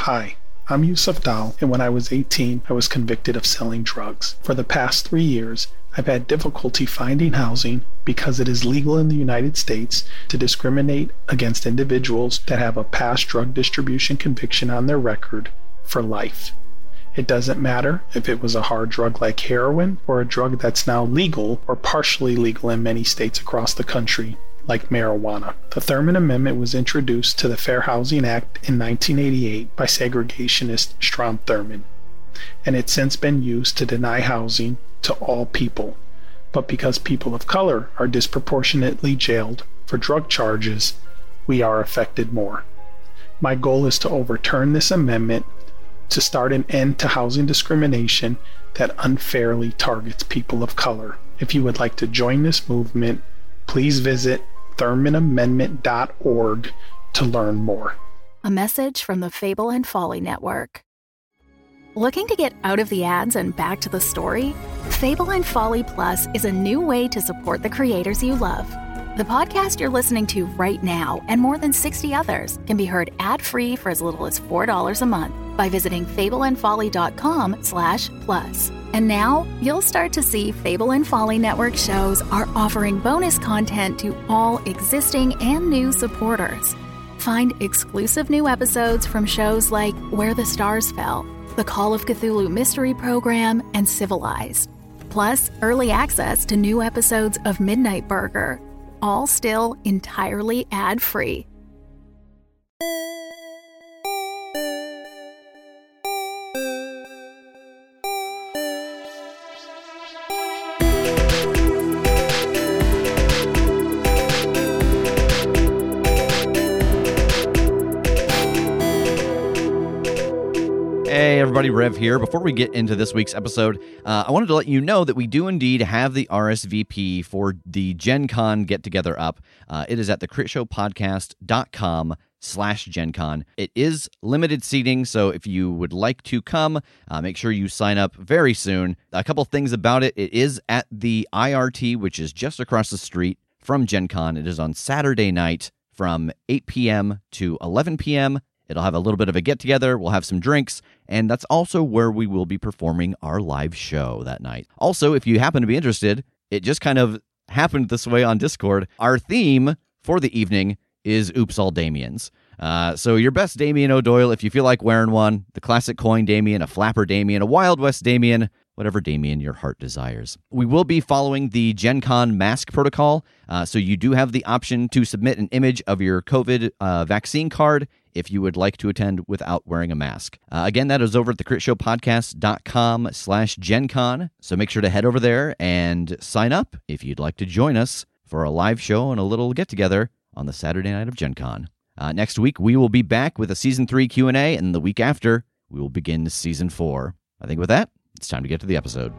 Hi, I'm Yusuf Dal, and when I was 18, I was convicted of selling drugs. For the past 3 years, I've had difficulty finding housing because it is legal in the United States to discriminate against individuals that have a past drug distribution conviction on their record for life. It doesn't matter if it was a hard drug like heroin or a drug that's now legal or partially legal in many states across the country, like marijuana. The Thurmond Amendment was introduced to the Fair Housing Act in 1988 by segregationist Strom Thurmond, and it's since been used to deny housing to all people. But because people of color are disproportionately jailed for drug charges, we are affected more. My goal is to overturn this amendment to start an end to housing discrimination that unfairly targets people of color. If you would like to join this movement, please visit ThurmondAmendment.org to learn more. A message from the Fable and Folly Network. Looking to get out of the ads and back to the story? Fable and Folly Plus is a new way to support the creators you love. The podcast you're listening to right now and more than 60 others can be heard ad-free for as little as $4 a month by visiting fableandfolly.com/plus. And now you'll start to see Fable and Folly Network shows are offering bonus content to all existing and new supporters. Find exclusive new episodes from shows like Where the Stars Fell, The Call of Cthulhu Mystery Program, and Civilized. Plus, early access to new episodes of Midnight Burger, all still entirely ad-free. Hey everybody, Rev here. Before we get into this week's episode, I wanted to let you know that we do indeed have the RSVP for the Gen Con get-together up. It is at thecritshowpodcast.com/Gen Con. It is limited seating, so if you would like to come, make sure you sign up very soon. A couple things about it. It is at the IRT, which is just across the street from Gen Con. It is on Saturday night from 8 p.m. to 11 p.m., It'll have a little bit of a get-together, we'll have some drinks, and that's also where we will be performing our live show that night. Also, if you happen to be interested, it just kind of happened this way on Discord. Our theme for the evening is Oops All Damians. So your best Damien O'Doyle, if you feel like wearing one, the classic coin Damien, a flapper Damien, a Wild West Damien, whatever Damien your heart desires. We will be following the Gen Con mask protocol, so you do have the option to submit an image of your COVID vaccine card if you would like to attend without wearing a mask. Again, that is over at thecritshowpodcast.com/Gen Con, so make sure to head over there and sign up if you'd like to join us for a live show and a little get-together on the Saturday night of Gen Con. Next week, we will be back with a Season 3 Q&A, and the week after, we will begin Season 4. I think with that, it's time to get to the episode.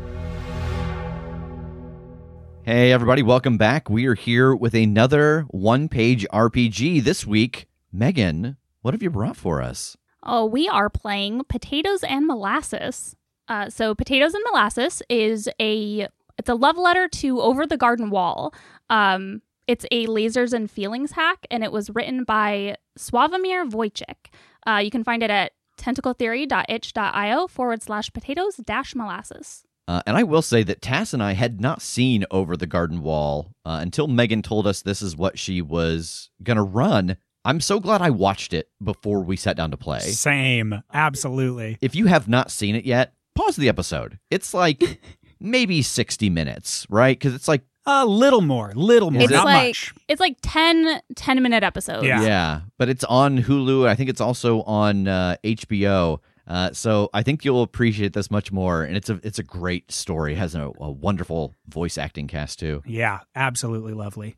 Hey, everybody, welcome back. We are here with another one-page RPG this week. Megan, what have you brought for us? Oh, we are playing Potatoes and Molasses. So Potatoes and Molasses is it's a love letter to Over the Garden Wall. It's a lasers and feelings hack, and it was written by Sławomir Wojcik. You can find it at tentacletheory.itch.io/potatoes-molasses. And I will say that Tass and I had not seen Over the Garden Wall until Megan told us this is what she was going to run. I'm so glad I watched it before we sat down to play. Same. Absolutely. If you have not seen it yet, pause the episode. It's like maybe 60 minutes, right? Because it's like a little more, it's not like, much. It's like 10-minute episodes. Yeah, but it's on Hulu. I think it's also on HBO. So I think you'll appreciate this much more. And it's a great story. It has a wonderful voice acting cast, too. Yeah, absolutely lovely.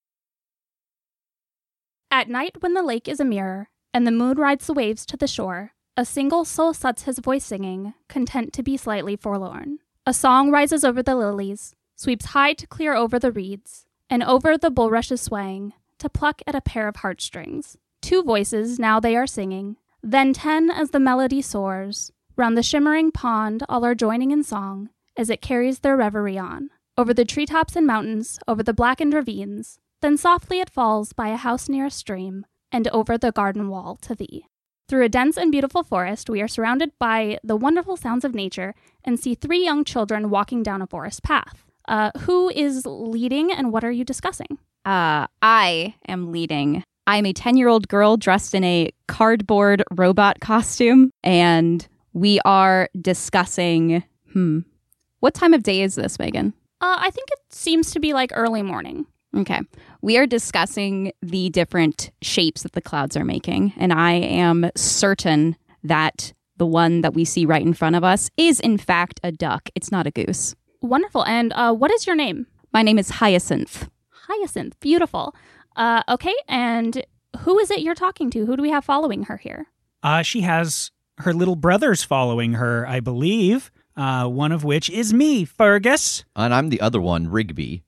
At night when the lake is a mirror, and the moon rides the waves to the shore, a single soul sets his voice singing, content to be slightly forlorn. A song rises over the lilies, sweeps high to clear over the reeds, and over the bulrushes swaying, to pluck at a pair of heartstrings. 2 voices now they are singing, then 10 as the melody soars. Round the shimmering pond all are joining in song, as it carries their reverie on. Over the treetops and mountains, over the blackened ravines, then softly it falls by a house near a stream, and over the garden wall to thee. Through a dense and beautiful forest, we are surrounded by the wonderful sounds of nature and see 3 young children walking down a forest path. Who is leading and what are you discussing? I am leading. I'm a 10-year-old girl dressed in a cardboard robot costume, and we are discussing... What time of day is this, Megan? I think it seems to be like early morning. Okay. We are discussing the different shapes that the clouds are making, and I am certain that the one that we see right in front of us is, in fact, a duck. It's not a goose. Wonderful. And what is your name? My name is Hyacinth. Hyacinth. Beautiful. Okay, and who is it you're talking to? Who do we have following her here? She has her little brothers following her, I believe. One of which is me, Fergus. And I'm the other one, Rigby.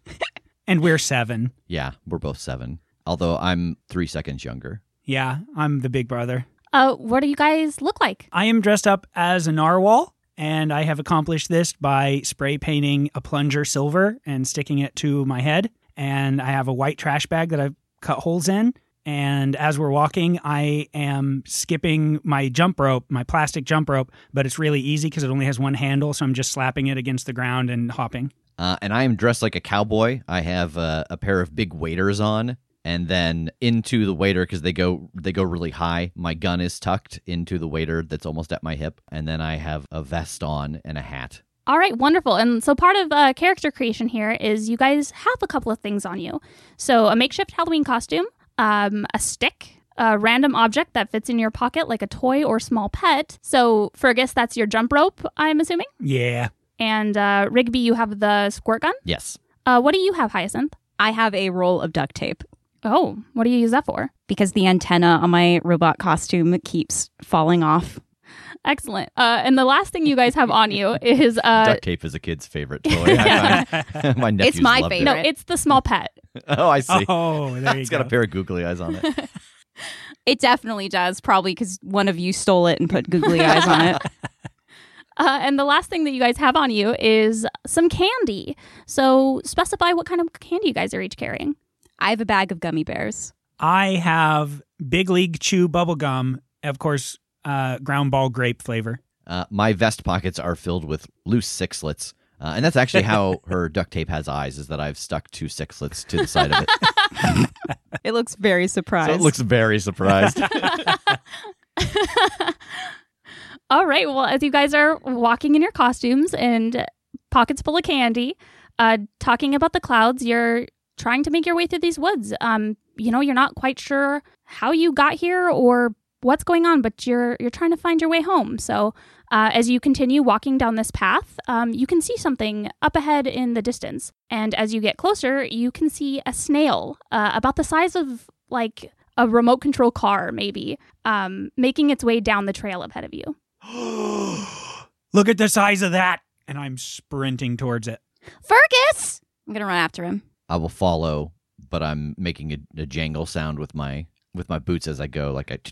And we're 7. Yeah, we're both 7. Although I'm 3 seconds younger. Yeah, I'm the big brother. What do you guys look like? I am dressed up as a narwhal, and I have accomplished this by spray painting a plunger silver and sticking it to my head. And I have a white trash bag that I've cut holes in. And as we're walking, I am skipping my jump rope, my plastic jump rope, but it's really easy because it only has one handle, so I'm just slapping it against the ground and hopping. And I am dressed like a cowboy. I have a pair of big waders on, and then into the wader, because they go really high, my gun is tucked into the wader that's almost at my hip, and then I have a vest on and a hat. All right, wonderful. And so part of character creation here is you guys have a couple of things on you. So a makeshift Halloween costume, a stick, a random object that fits in your pocket like a toy or small pet. So Fergus, that's your jump rope, I'm assuming? Yeah. And Rigby, you have the squirt gun? Yes. What do you have, Hyacinth? I have a roll of duct tape. Oh, what do you use that for? Because the antenna on my robot costume keeps falling off. Excellent. And the last thing you guys have on you is... Duct tape is a kid's favorite toy. My nephews It's my loved favorite. No, it's the small pet. It. Oh, I see. Oh, there you It's go. got a pair of googly eyes on it. It definitely does, probably because one of you stole it and put googly eyes on it. And the last thing that you guys have on you is some candy. So specify what kind of candy you guys are each carrying. I have a bag of gummy bears. I have Big League Chew bubblegum, of course, ground ball grape flavor. My vest pockets are filled with loose sixlets. And that's actually how her duct tape has eyes, is that I've stuck 2 sixlets to the side of it. It looks very surprised. So it looks very surprised. All right. Well, as you guys are walking in your costumes and pockets full of candy, talking about the clouds, you're trying to make your way through these woods. You're not quite sure how you got here or what's going on, but you're trying to find your way home. So as you continue walking down this path, you can see something up ahead in the distance. And as you get closer, you can see a snail about the size of like a remote control car, maybe, making its way down the trail ahead of you. Look at the size of that. And I'm sprinting towards it. Fergus! I'm going to run after him. I will follow, but I'm making a jangle sound with my boots as I go, like a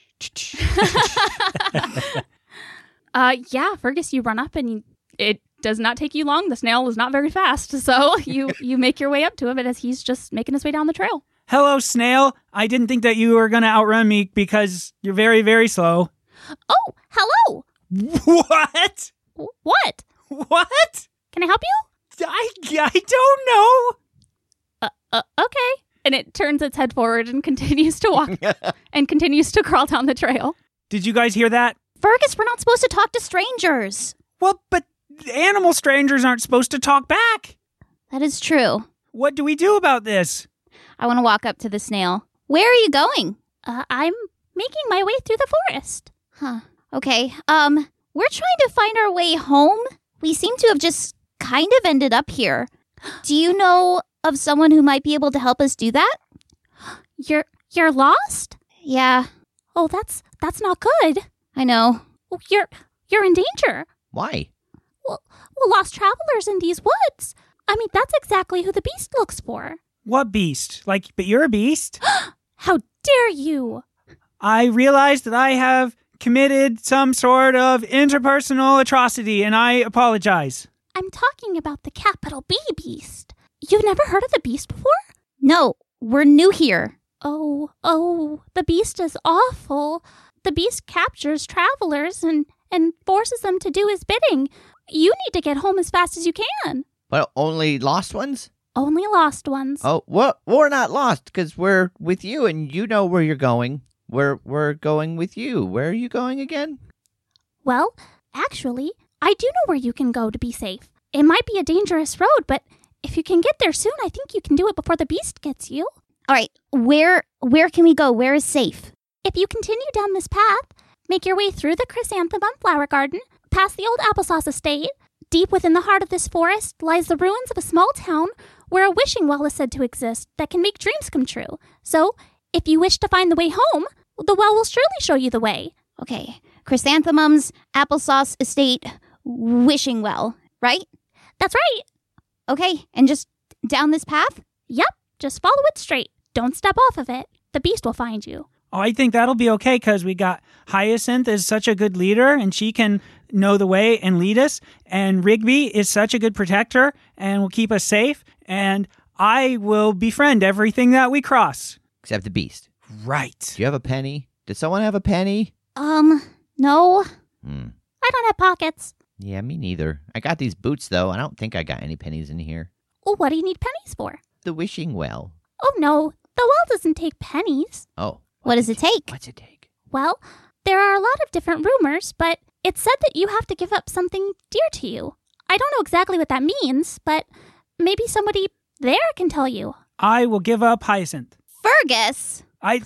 Yeah, Fergus, you run up and it does not take you long. The snail is not very fast, so you make your way up to him as he's just making his way down the trail. Hello, snail. I didn't think that you were going to outrun me because you're very, very slow. Oh, hello! What? What? What? Can I help you? I don't know. Okay. And it turns its head forward and continues to walk and continues to crawl down the trail. Did you guys hear that? Fergus, we're not supposed to talk to strangers. Well, but animal strangers aren't supposed to talk back. That is true. What do we do about this? I want to walk up to the snail. Where are you going? I'm making my way through the forest. Huh. Okay. We're trying to find our way home. We seem to have just kind of ended up here. Do you know of someone who might be able to help us do that? You're lost? Yeah, Oh, that's not good. I know. Oh, you're in danger. Why? Well, lost travelers in these woods. I mean, that's exactly who the beast looks for. What beast? But you're a beast? How dare you? I realize that I have committed some sort of interpersonal atrocity, and I apologize. I'm talking about the capital B beast. You've never heard of the beast before? No, we're new here. Oh, the beast is awful. beast captures travelers and forces them to do his bidding. You need to get home as fast as you can. But only lost ones? Only lost ones. Oh, what? We're not lost because we're with you and you know where you're going. We're going with you. Where are you going again? Well, actually, I do know where you can go to be safe. It might be a dangerous road, but if you can get there soon, I think you can do it before the beast gets you. All right, where can we go? Where is safe? If you continue down this path, make your way through the chrysanthemum flower garden, past the old applesauce estate. Deep within the heart of this forest lies the ruins of a small town where a wishing well is said to exist that can make dreams come true. So, if you wish to find the way home, the well will surely show you the way. Okay, chrysanthemums, applesauce estate, wishing well, right? That's right. Okay, and just down this path? Yep, just follow it straight. Don't step off of it. The beast will find you. Oh, I think that'll be okay because we got Hyacinth is such a good leader and she can know the way and lead us. And Rigby is such a good protector and will keep us safe. And I will befriend everything that we cross. Except the beast. Right. Do you have a penny? Did someone have a penny? No. I don't have pockets. Yeah, me neither. I got these boots, though. I don't think I got any pennies in here. Well, what do you need pennies for? The wishing well. Oh, no. The well doesn't take pennies. Oh. What does it take? What's it take? Well, there are a lot of different rumors, but it's said that you have to give up something dear to you. I don't know exactly what that means, but maybe somebody there can tell you. I will give up Hyacinth. Fergus!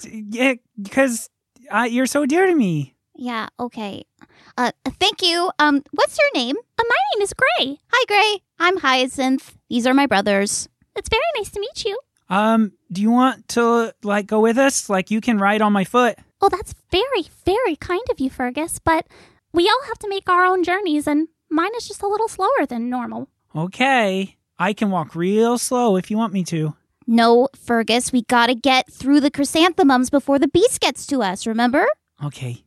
Because you're so dear to me. Yeah, okay. Thank you. What's your name? My name is Gray. Hi, Gray. I'm Hyacinth. These are my brothers. It's very nice to meet you. Do you want to, go with us? You can ride on my foot. Oh, that's very, very kind of you, Fergus, but we all have to make our own journeys, and mine is just a little slower than normal. Okay. I can walk real slow if you want me to. No, Fergus, we gotta get through the chrysanthemums before the beast gets to us, remember? Okay.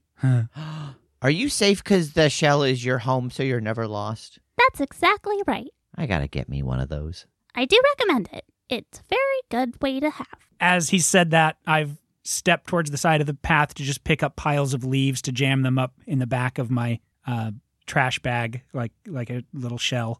Are you safe because the shell is your home so you're never lost? That's exactly right. I gotta get me one of those. I do recommend it. It's a very good way to have. As he said that, I've stepped towards the side of the path to just pick up piles of leaves to jam them up in the back of my trash bag, like a little shell.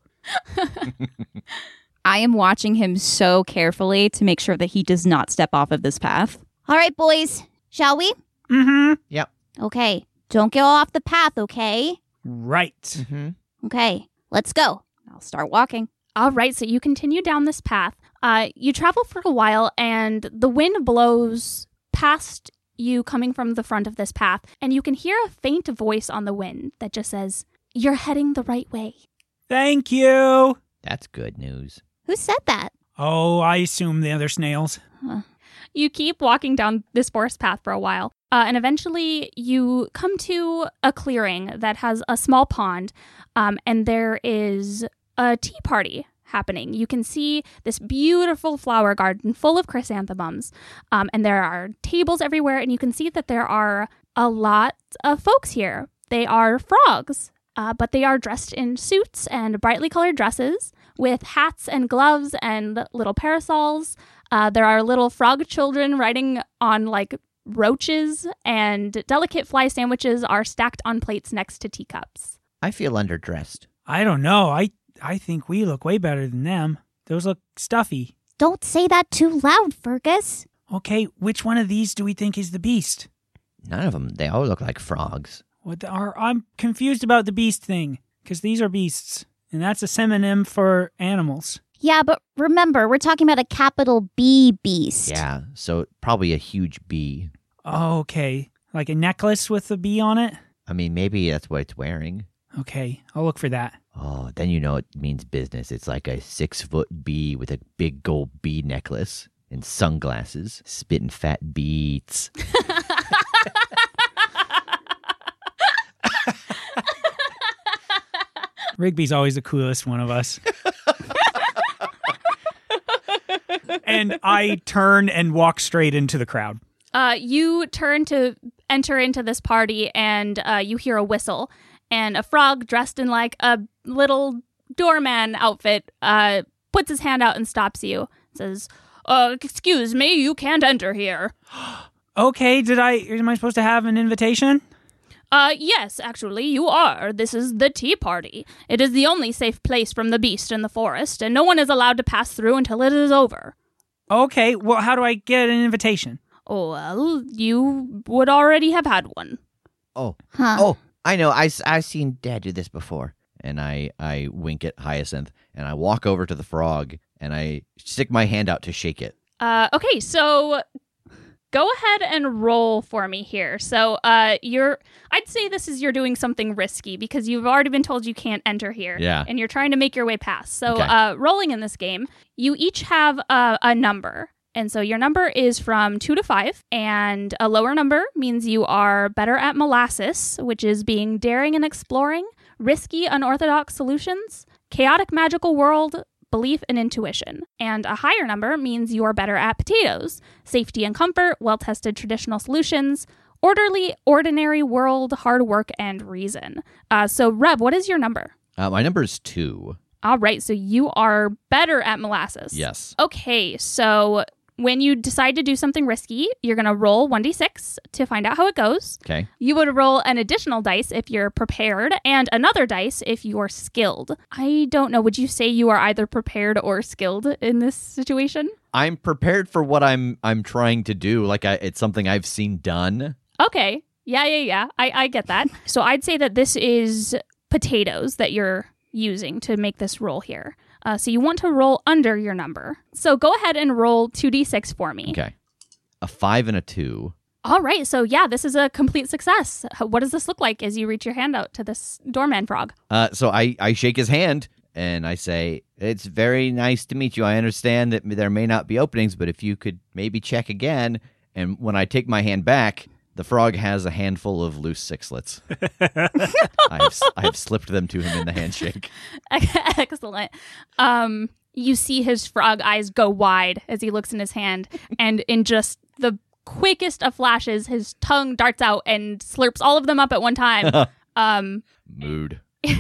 I am watching him so carefully to make sure that he does not step off of this path. All right, boys. Shall we? Mm-hmm. Yep. Okay. Don't get off the path, okay? Right. Mm-hmm. Okay. Let's go. I'll start walking. All right, so you continue down this path. You travel for a while, and the wind blows past you coming from the front of this path, and you can hear a faint voice on the wind that just says, "You're heading the right way." Thank you. That's good news. Who said that? Oh, I assume the other snails. You keep walking down this forest path for a while, and eventually you come to a clearing that has a small pond, and there is a tea party happening. You can see this beautiful flower garden full of chrysanthemums, and there are tables everywhere, and you can see that there are a lot of folks here. They are frogs, but they are dressed in suits and brightly colored dresses with hats and gloves and little parasols. There are little frog children riding on roaches, and delicate fly sandwiches are stacked on plates next to teacups. I feel underdressed. I don't know. I think we look way better than them. Those look stuffy. Don't say that too loud, Fergus. Okay, which one of these do we think is the beast? None of them. They all look like frogs. I'm confused about the beast thing, because these are beasts, and that's a synonym for animals. Yeah, but remember, we're talking about a capital B beast. Yeah, so probably a huge bee. Oh, okay. Like a necklace with a bee on it? I mean, maybe that's what it's wearing. Okay, I'll look for that. Oh, then you know it means business. It's like a 6-foot bee with a big gold bee necklace and sunglasses, spitting fat beats. Rigby's always the coolest one of us. And I turn and walk straight into the crowd. You turn to enter into this party, and you hear a whistle. And a frog dressed in a little doorman outfit puts his hand out and stops you. Says, "Excuse me, you can't enter here." Okay, am I supposed to have an invitation? Yes, actually, you are. This is the tea party. It is the only safe place from the beast in the forest, and no one is allowed to pass through until it is over. Okay, well, how do I get an invitation? Oh, well, you would already have had one. Oh, Huh. oh, I know. I've seen Dad do this before. And I wink at Hyacinth, and I walk over to the frog, and I stick my hand out to shake it. Okay, so go ahead and roll for me here. So, I'd say you're doing something risky because you've already been told you can't enter here. Yeah. And you're trying to make your way past. So, Okay. Rolling in this game, you each have a number. And so your number is from 2 to 5, and a lower number means you are better at molasses, which is being daring and exploring, risky, unorthodox solutions, chaotic magical world, belief, and intuition. And a higher number means you are better at potatoes, safety and comfort, well-tested traditional solutions, orderly, ordinary world, hard work, and reason. So Reb, what is your number? My number is 2. All right, so you are better at molasses. Yes. Okay, so when you decide to do something risky, you're going to roll 1d6 to find out how it goes. Okay. You would roll an additional dice if you're prepared and another dice if you're skilled. I don't know. Would you say you are either prepared or skilled in this situation? I'm prepared for what I'm trying to do. Like it's something I've seen done. Okay. Yeah. I get that. So I'd say that this is potatoes that you're using to make this roll here. So you want to roll under your number. So go ahead and roll 2d6 for me. Okay. A 5 and a 2. All right. So yeah, this is a complete success. What does this look like as you reach your hand out to this doorman frog? So I shake his hand and I say, "It's very nice to meet you. I understand that there may not be openings, but if you could maybe check again." And when I take my hand back, the frog has a handful of loose sixlets. I have slipped them to him in the handshake. Excellent. You see his frog eyes go wide as he looks in his hand, and in just the quickest of flashes, his tongue darts out and slurps all of them up at one time. Mood.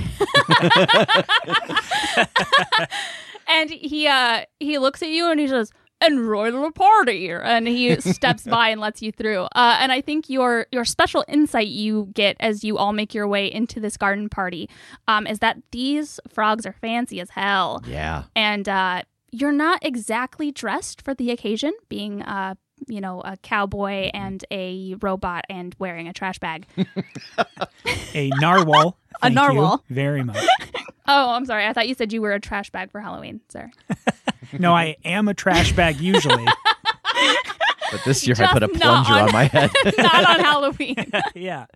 And he looks at you and he says, "Enjoy the party," and he steps by and lets you through. And I think your special insight you get as you all make your way into this garden party is that these frogs are fancy as hell. Yeah. And you're not exactly dressed for the occasion, being a cowboy and a robot and wearing a trash bag. A narwhal. A Thank narwhal. you very much. Oh, I'm sorry. I thought you said you were a trash bag for Halloween. Sorry. No, I am a trash bag usually. But this year I Just put a not plunger on my head. Not on Halloween. Yeah.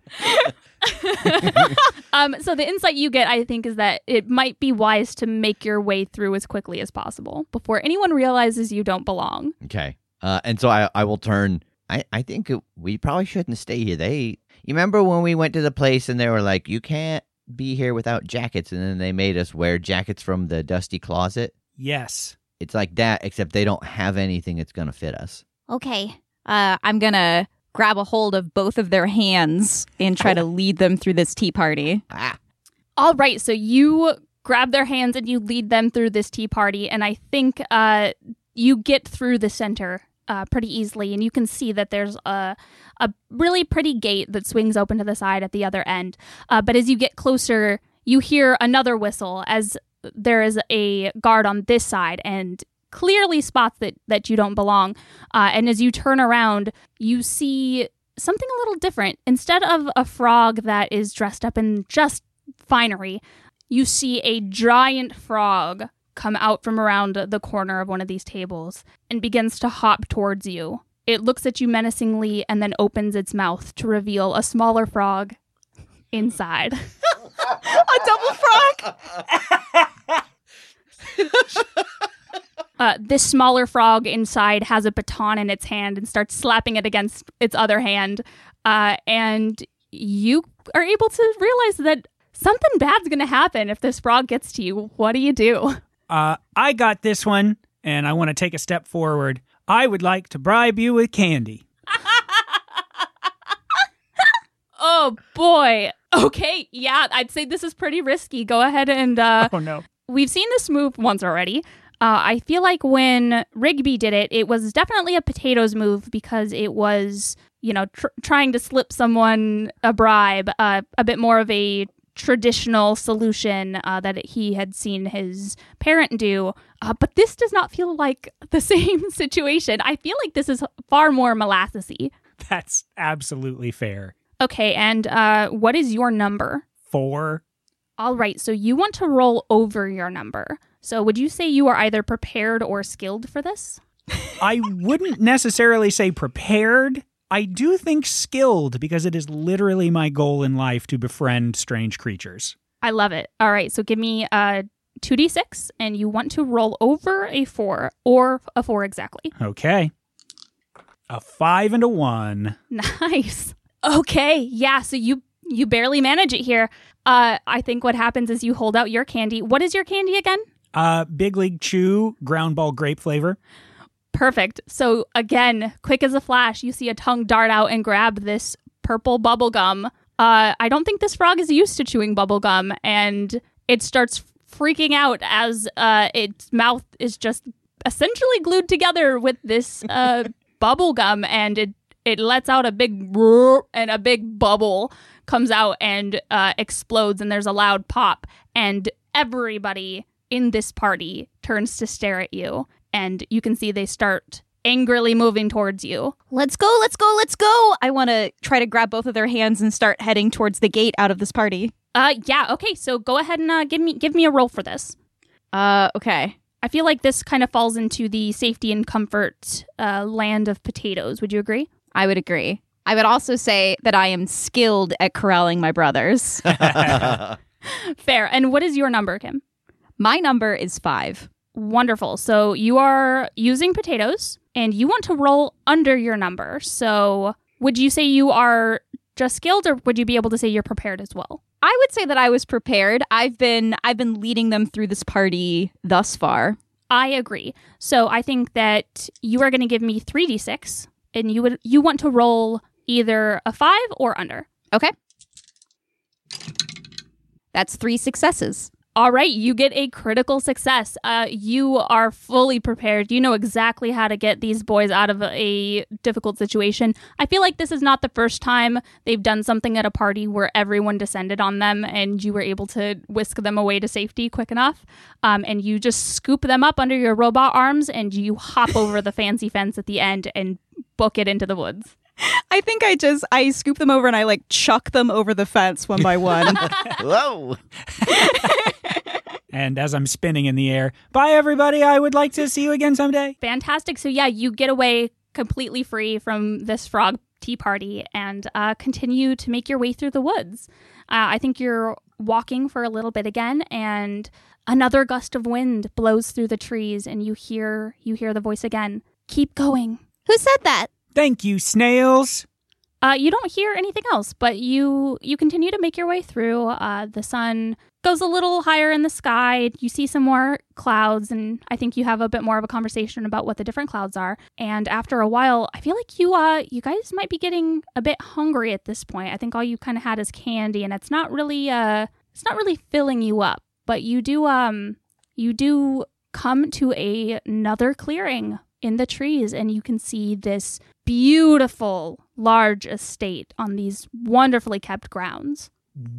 So the insight you get, I think, is that it might be wise to make your way through as quickly as possible before anyone realizes you don't belong. Okay. And so I will turn. I think we probably shouldn't stay here. You remember when we went to the place and they were like, "You can't be here without jackets," and then they made us wear jackets from the dusty closet? Yes. It's like that, except they don't have anything that's going to fit us. Okay. I'm going to grab a hold of both of their hands and try to lead them through this tea party. Ah. All right, so you grab their hands and you lead them through this tea party, and I think you get through the center pretty easily, and you can see that there's a really pretty gate that swings open to the side at the other end. But as you get closer, you hear another whistle as there is a guard on this side and clearly spots that you don't belong. And as you turn around, you see something a little different. Instead of a frog that is dressed up in just finery, you see a giant frog come out from around the corner of one of these tables and begins to hop towards you. It looks at you menacingly and then opens its mouth to reveal a smaller frog inside. A double frog? This smaller frog inside has a baton in its hand and starts slapping it against its other hand. And you are able to realize that something bad's going to happen if this frog gets to you. What do? I got this one, and I want to take a step forward. I would like to bribe you with candy. Oh, boy. Okay, yeah, I'd say this is pretty risky. Go ahead and... Oh, no. We've seen this move once already. I feel like when Rigby did it, it was definitely a potatoes move because it was, trying to slip someone a bribe, a bit more of a traditional solution that he had seen his parent do. But this does not feel like the same situation. I feel like this is far more molassesy. That's absolutely fair. Okay, and what is your number? 4. All right, so you want to roll over your number. So would you say you are either prepared or skilled for this? I wouldn't necessarily say prepared. I do think skilled because it is literally my goal in life to befriend strange creatures. I love it. All right, so give me 2d6, and you want to roll over a 4, or a 4 exactly. Okay. A 5 and a 1. Nice. Okay, yeah, so you barely manage it here. I think what happens is you hold out your candy. What is your candy again? Big League Chew, ground ball grape flavor. Perfect. So again, quick as a flash, you see a tongue dart out and grab this purple bubble gum. I don't think this frog is used to chewing bubble gum, and it starts freaking out as its mouth is just essentially glued together with this bubble gum, and it lets out a big roar, and a big bubble comes out and explodes, and there's a loud pop, and everybody in this party turns to stare at you, and you can see they start angrily moving towards you. Let's go, let's go, let's go! I want to try to grab both of their hands and start heading towards the gate out of this party. Yeah, okay, so go ahead and give me a roll for this. Okay. I feel like this kind of falls into the safety and comfort land of potatoes. Would you agree? I would agree. I would also say that I am skilled at corralling my brothers. Fair. And what is your number, Kim? My number is 5. Wonderful. So you are using potatoes, and you want to roll under your number. So would you say you are just skilled, or would you be able to say you're prepared as well? I would say that I was prepared. I've been leading them through this party thus far. I agree. So I think that you are going to give me 3d6, and you want to roll either a 5 or under. Okay. That's 3 successes. All right, you get a critical success. You are fully prepared. You know exactly how to get these boys out of a difficult situation. I feel like this is not the first time they've done something at a party where everyone descended on them and you were able to whisk them away to safety quick enough. And you just scoop them up under your robot arms and you hop over the fancy fence at the end and book it into the woods. I think I scoop them over and I chuck them over the fence one by one. Whoa. And as I'm spinning in the air, bye everybody, I would like to see you again someday. Fantastic. So yeah, you get away completely free from this frog tea party and continue to make your way through the woods. I think you're walking for a little bit again, and another gust of wind blows through the trees, and you hear the voice again. Keep going. Who said that? Thank you, snails. You don't hear anything else, but you continue to make your way through. The sun goes a little higher in the sky. You see some more clouds, and I think you have a bit more of a conversation about what the different clouds are. And after a while, I feel like you guys might be getting a bit hungry at this point. I think all you kind of had is candy, and it's not really filling you up. But you do come to another clearing in the trees, and you can see this beautiful large estate on these wonderfully kept grounds.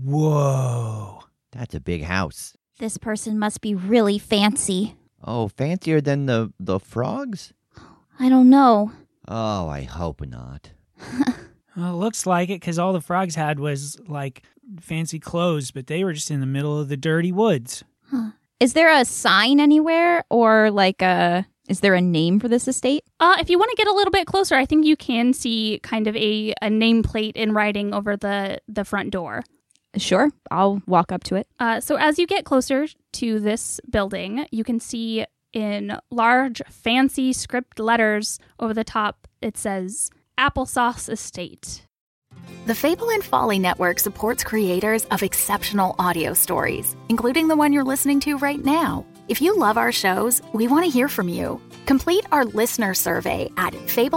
Whoa. That's a big house. This person must be really fancy. Oh, fancier than the frogs? I don't know. Oh, I hope not. Well, it looks like it because all the frogs had was fancy clothes, but they were just in the middle of the dirty woods. Huh. Is there a sign anywhere or is there a name for this estate? If you want to get a little bit closer, I think you can see kind of a nameplate in writing over the front door. Sure, I'll walk up to it. So as you get closer to this building, you can see in large, fancy script letters over the top, it says, Applesauce Estate. The Fable and Folly Network supports creators of exceptional audio stories, including the one you're listening to right now. If you love our shows, we want to hear from you. Complete our listener survey at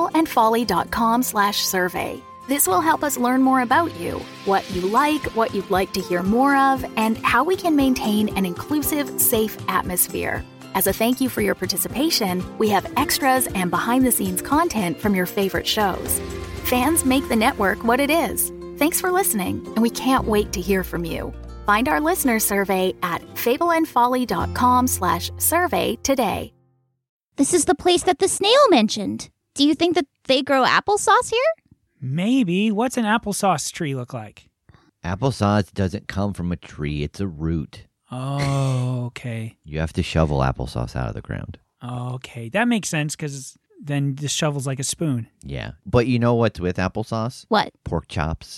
fableandfolly.com/survey. This will help us learn more about you, what you like, what you'd like to hear more of, and how we can maintain an inclusive, safe atmosphere. As a thank you for your participation, we have extras and behind-the-scenes content from your favorite shows. Fans make the network what it is. Thanks for listening, and we can't wait to hear from you. Find our listener survey at fableandfolly.com/survey today. This is the place that the snail mentioned. Do you think that they grow applesauce here? Maybe. What's an applesauce tree look like? Applesauce doesn't come from a tree. It's a root. Oh, okay. You have to shovel applesauce out of the ground. Okay. That makes sense because then the shovel's like a spoon. Yeah. But you know what's with applesauce? What? Pork chops.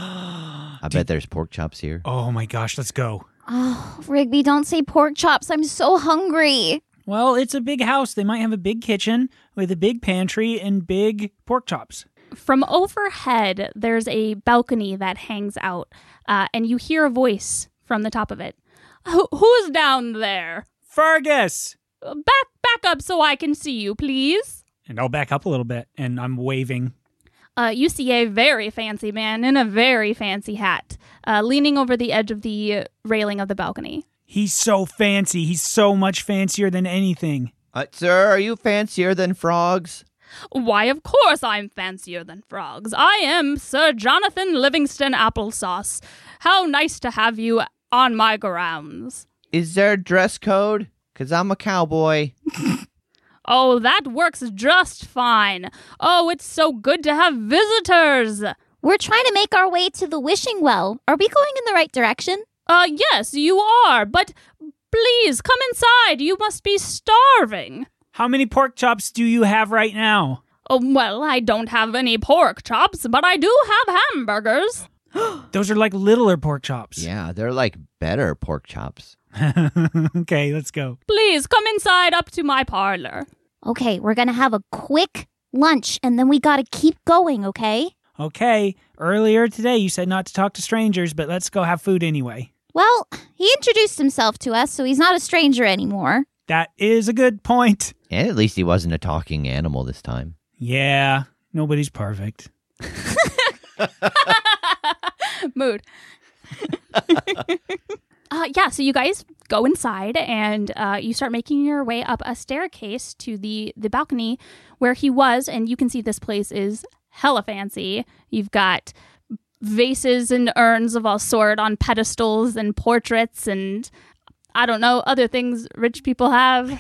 I bet there's pork chops here. Oh my gosh, let's go. Oh, Rigby, don't say pork chops. I'm so hungry. Well, it's a big house. They might have a big kitchen with a big pantry and big pork chops. From overhead, there's a balcony that hangs out, and you hear a voice from the top of it. Who's down there? Fergus! Back up so I can see you, please. And I'll back up a little bit, and I'm waving. You see a very fancy man in a very fancy hat, leaning over the edge of the railing of the balcony. He's so fancy. He's so much fancier than anything. Sir, are you fancier than frogs? Why, of course I'm fancier than frogs. I am Sir Jonathan Livingston Applesauce. How nice to have you on my grounds. Is there a dress code? 'Cause I'm a cowboy. Oh, that works just fine. Oh, it's so good to have visitors. We're trying to make our way to the wishing well. Are we going in the right direction? Yes, you are, but please come inside. You must be starving. How many pork chops do you have right now? Oh, well, I don't have any pork chops, but I do have hamburgers. Those are like littler pork chops. Yeah, they're like better pork chops. Okay, let's go. Please come inside up to my parlor. Okay, we're gonna have a quick lunch, and then we gotta keep going, okay? Okay, earlier today you said not to talk to strangers, but let's go have food anyway. Well, he introduced himself to us, so he's not a stranger anymore. That is a good point. And at least he wasn't a talking animal this time. Yeah, nobody's perfect. Mood. So you guys go inside and you start making your way up a staircase to the balcony where he was, and you can see this place is hella fancy. You've got vases and urns of all sort on pedestals and portraits and I don't know, other things rich people have.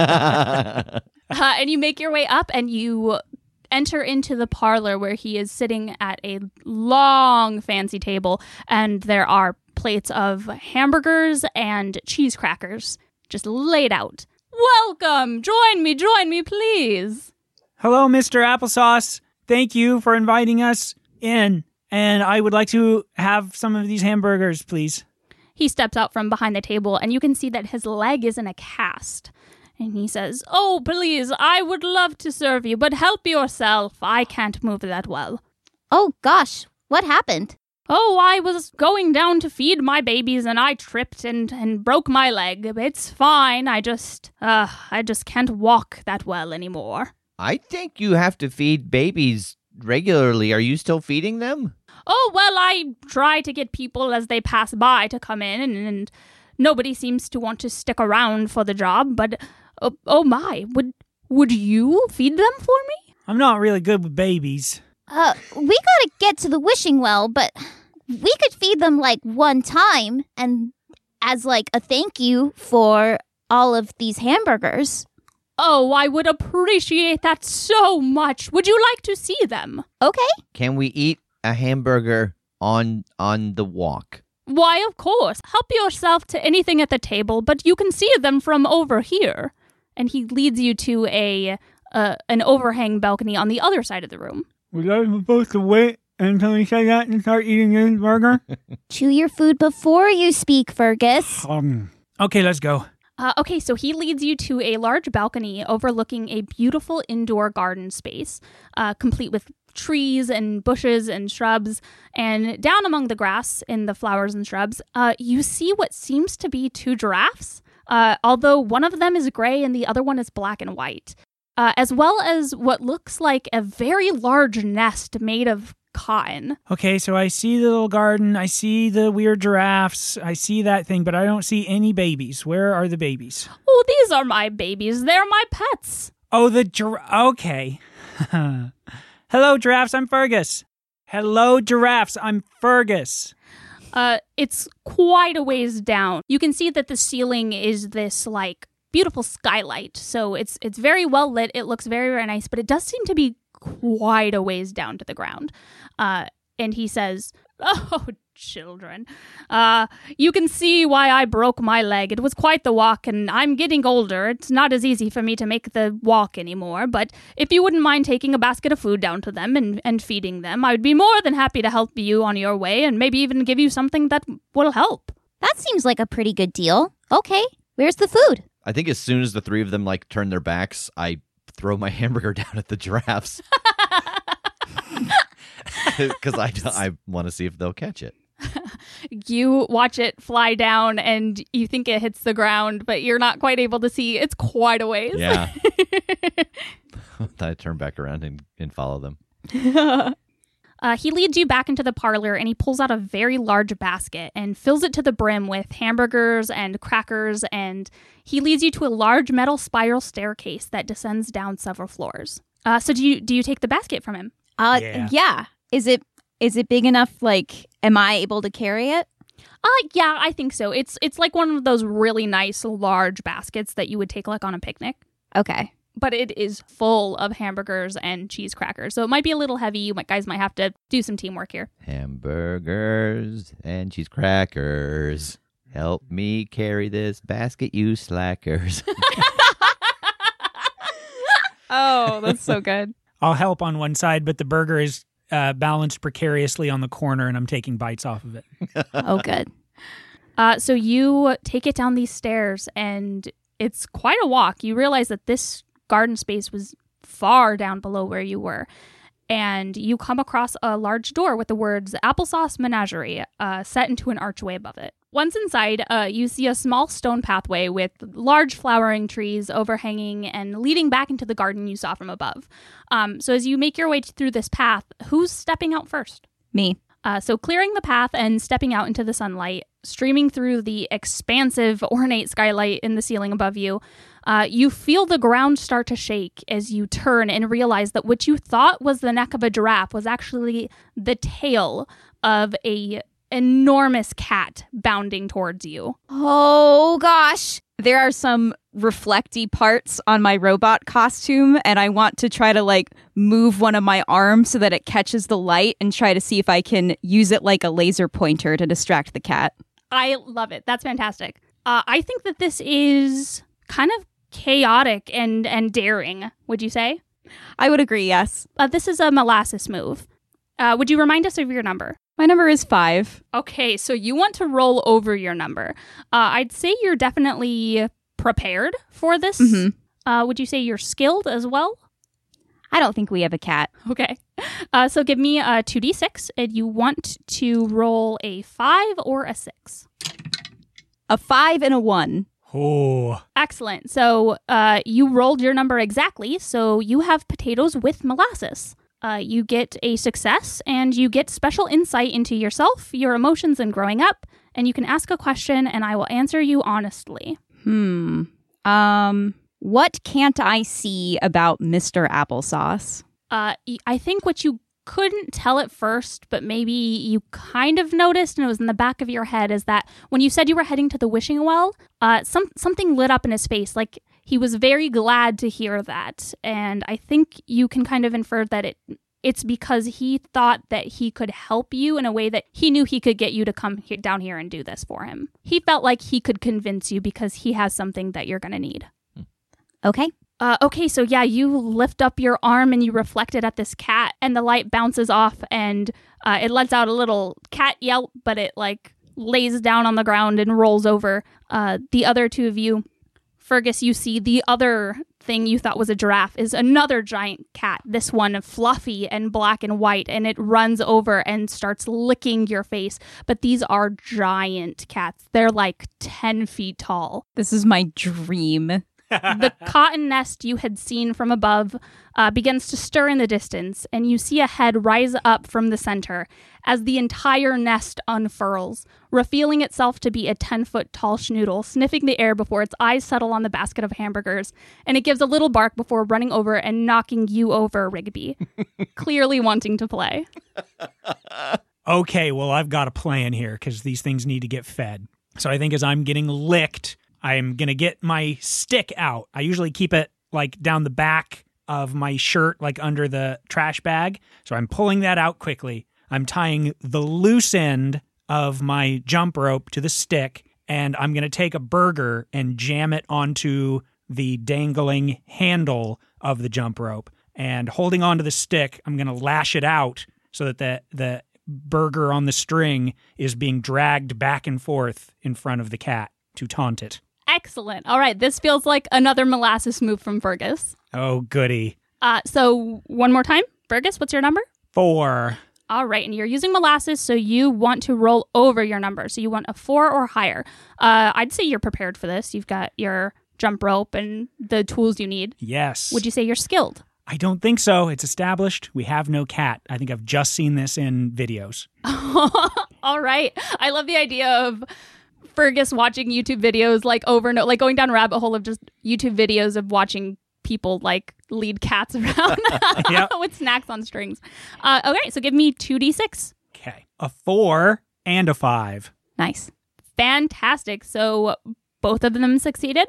And you make your way up and you enter into the parlor where he is sitting at a long fancy table, and there are plates of hamburgers and cheese crackers just laid out. Welcome! Join me, please. Hello, Mr. Applesauce. Thank you for inviting us in, and I would like to have some of these hamburgers, please. He steps out from behind the table, and you can see that his leg is in a cast. And he says, "Oh, please, I would love to serve you, but help yourself. I can't move that well." Oh, gosh, what happened? Oh, I was going down to feed my babies, and I tripped and broke my leg. It's fine. I just can't walk that well anymore. I think you have to feed babies regularly. Are you still feeding them? Oh, well, I try to get people as they pass by to come in, and nobody seems to want to stick around for the job, but... Oh my, would you feed them for me? I'm not really good with babies. We gotta get to the wishing well, but we could feed them like one time and as like a thank you for all of these hamburgers. Oh, I would appreciate that so much. Would you like to see them? Okay. Can we eat a hamburger on the walk? Why, of course. Help yourself to anything at the table, but you can see them from over here. And he leads you to an overhang balcony on the other side of the room. Was I supposed to wait until he said that and start eating his burger? Chew your food before you speak, Fergus. Okay, let's go. Okay, so he leads you to a large balcony overlooking a beautiful indoor garden space, complete with trees and bushes and shrubs. And down among the grass in the flowers and shrubs, you see what seems to be two giraffes, although one of them is gray and the other one is black and white, as well as what looks like a very large nest made of cotton. Okay, so I see the little garden. I see the weird giraffes. I see that thing, but I don't see any babies. Where are the babies? Oh, these are my babies. They're my pets. Oh, okay. Hello, giraffes. I'm Fergus. Hello, giraffes. I'm Fergus. It's quite a ways down. You can see that the ceiling is this like beautiful skylight. So it's very well lit. It looks very, very nice, but it does seem to be quite a ways down to the ground. And he says, "Oh, children, you can see why I broke my leg. It was quite the walk, and I'm getting older. It's not as easy for me to make the walk anymore. But if you wouldn't mind taking a basket of food down to them and feeding them, I would be more than happy to help you on your way and maybe even give you something that will help." That seems like a pretty good deal. Okay, where's the food? I think as soon as the three of them like turn their backs, I throw my hamburger down at the giraffes. Because I want to see if they'll catch it. You watch it fly down and you think it hits the ground, but you're not quite able to see. It's quite a ways. Yeah. I turn back around and follow them. He leads you back into the parlor and he pulls out a very large basket and fills it to the brim with hamburgers and crackers, and he leads you to a large metal spiral staircase that descends down several floors. So do you take the basket from him? Yeah. Is it big enough? Like, am I able to carry it? Yeah, I think so. It's like one of those really nice large baskets that you would take like on a picnic. Okay. But it is full of hamburgers and cheese crackers. So it might be a little heavy. You guys might have to do some teamwork here. Hamburgers and cheese crackers. Help me carry this basket, you slackers. Oh, that's so good. I'll help on one side, but the burger is balanced precariously on the corner, and I'm taking bites off of it. Oh, good. So you take it down these stairs, and it's quite a walk. You realize that this garden space was far down below where you were. And you come across a large door with the words Applesauce Menagerie set into an archway above it. Once inside, you see a small stone pathway with large flowering trees overhanging and leading back into the garden you saw from above. So as you make your way through this path, who's stepping out first? Me. So clearing the path and stepping out into the sunlight, streaming through the expansive, ornate skylight in the ceiling above you, you feel the ground start to shake as you turn and realize that what you thought was the neck of a giraffe was actually the tail of a enormous cat bounding towards you. Oh, gosh. There are some reflecty parts on my robot costume, and I want to try to, move one of my arms so that it catches the light and try to see if I can use it like a laser pointer to distract the cat. I love it. That's fantastic. I think that this is kind of chaotic and daring, would you say? I would agree, yes. This is a molasses move. Would you remind us of your number? My number is 5. Okay, so you want to roll over your number. I'd say you're definitely prepared for this. Mm-hmm. Would you say you're skilled as well? I don't think we have a cat. Okay. So give me a 2d6, and you want to roll a 5 or a 6. A 5 and a 1. Oh. Excellent. So you rolled your number exactly, so you have potatoes with molasses. You get a success, and you get special insight into yourself, your emotions, and growing up, and you can ask a question, and I will answer you honestly. What can't I see about Mr. Applesauce? I think what you couldn't tell at first, but maybe you kind of noticed, and it was in the back of your head, is that when you said you were heading to the wishing well, something lit up in his face, like he was very glad to hear that. And I think you can kind of infer that it's because he thought that he could help you in a way that he knew he could get you to come down here and do this for him. He felt like he could convince you because he has something that you're going to need. Okay. Okay, so yeah, you lift up your arm and you reflect it at this cat, and the light bounces off, and it lets out a little cat yelp, but it lays down on the ground and rolls over. The other two of you, Fergus, you see the other thing you thought was a giraffe is another giant cat, this one fluffy and black and white, and it runs over and starts licking your face. But these are giant cats. They're 10 feet tall. This is my dream. The cotton nest you had seen from above begins to stir in the distance, and you see a head rise up from the center as the entire nest unfurls, revealing itself to be a 10-foot tall schnoodle, sniffing the air before its eyes settle on the basket of hamburgers, and it gives a little bark before running over and knocking you over, Rigby, clearly wanting to play. Okay, well, I've got a plan here because these things need to get fed. So I think as I'm getting licked, I'm going to get my stick out. I usually keep it like down the back of my shirt, like under the trash bag. So I'm pulling that out quickly. I'm tying the loose end of my jump rope to the stick, and I'm going to take a burger and jam it onto the dangling handle of the jump rope. And holding onto the stick, I'm going to lash it out so that the burger on the string is being dragged back and forth in front of the cat to taunt it. Excellent. All right, this feels like another molasses move from Fergus. Oh, goody. So one more time. Fergus, what's your number? 4. All right, and you're using molasses, so you want to roll over your number. So you want a 4 or higher. I'd say you're prepared for this. You've got your jump rope and the tools you need. Yes. Would you say you're skilled? I don't think so. It's established. We have no cat. I think I've just seen this in videos. All right. I love the idea of Fergus watching YouTube videos like over and over, like going down a rabbit hole of just YouTube videos of watching people like lead cats around with snacks on strings. Okay, so give me 2d6. Okay. A 4 and a 5. Nice. Fantastic. So both of them succeeded.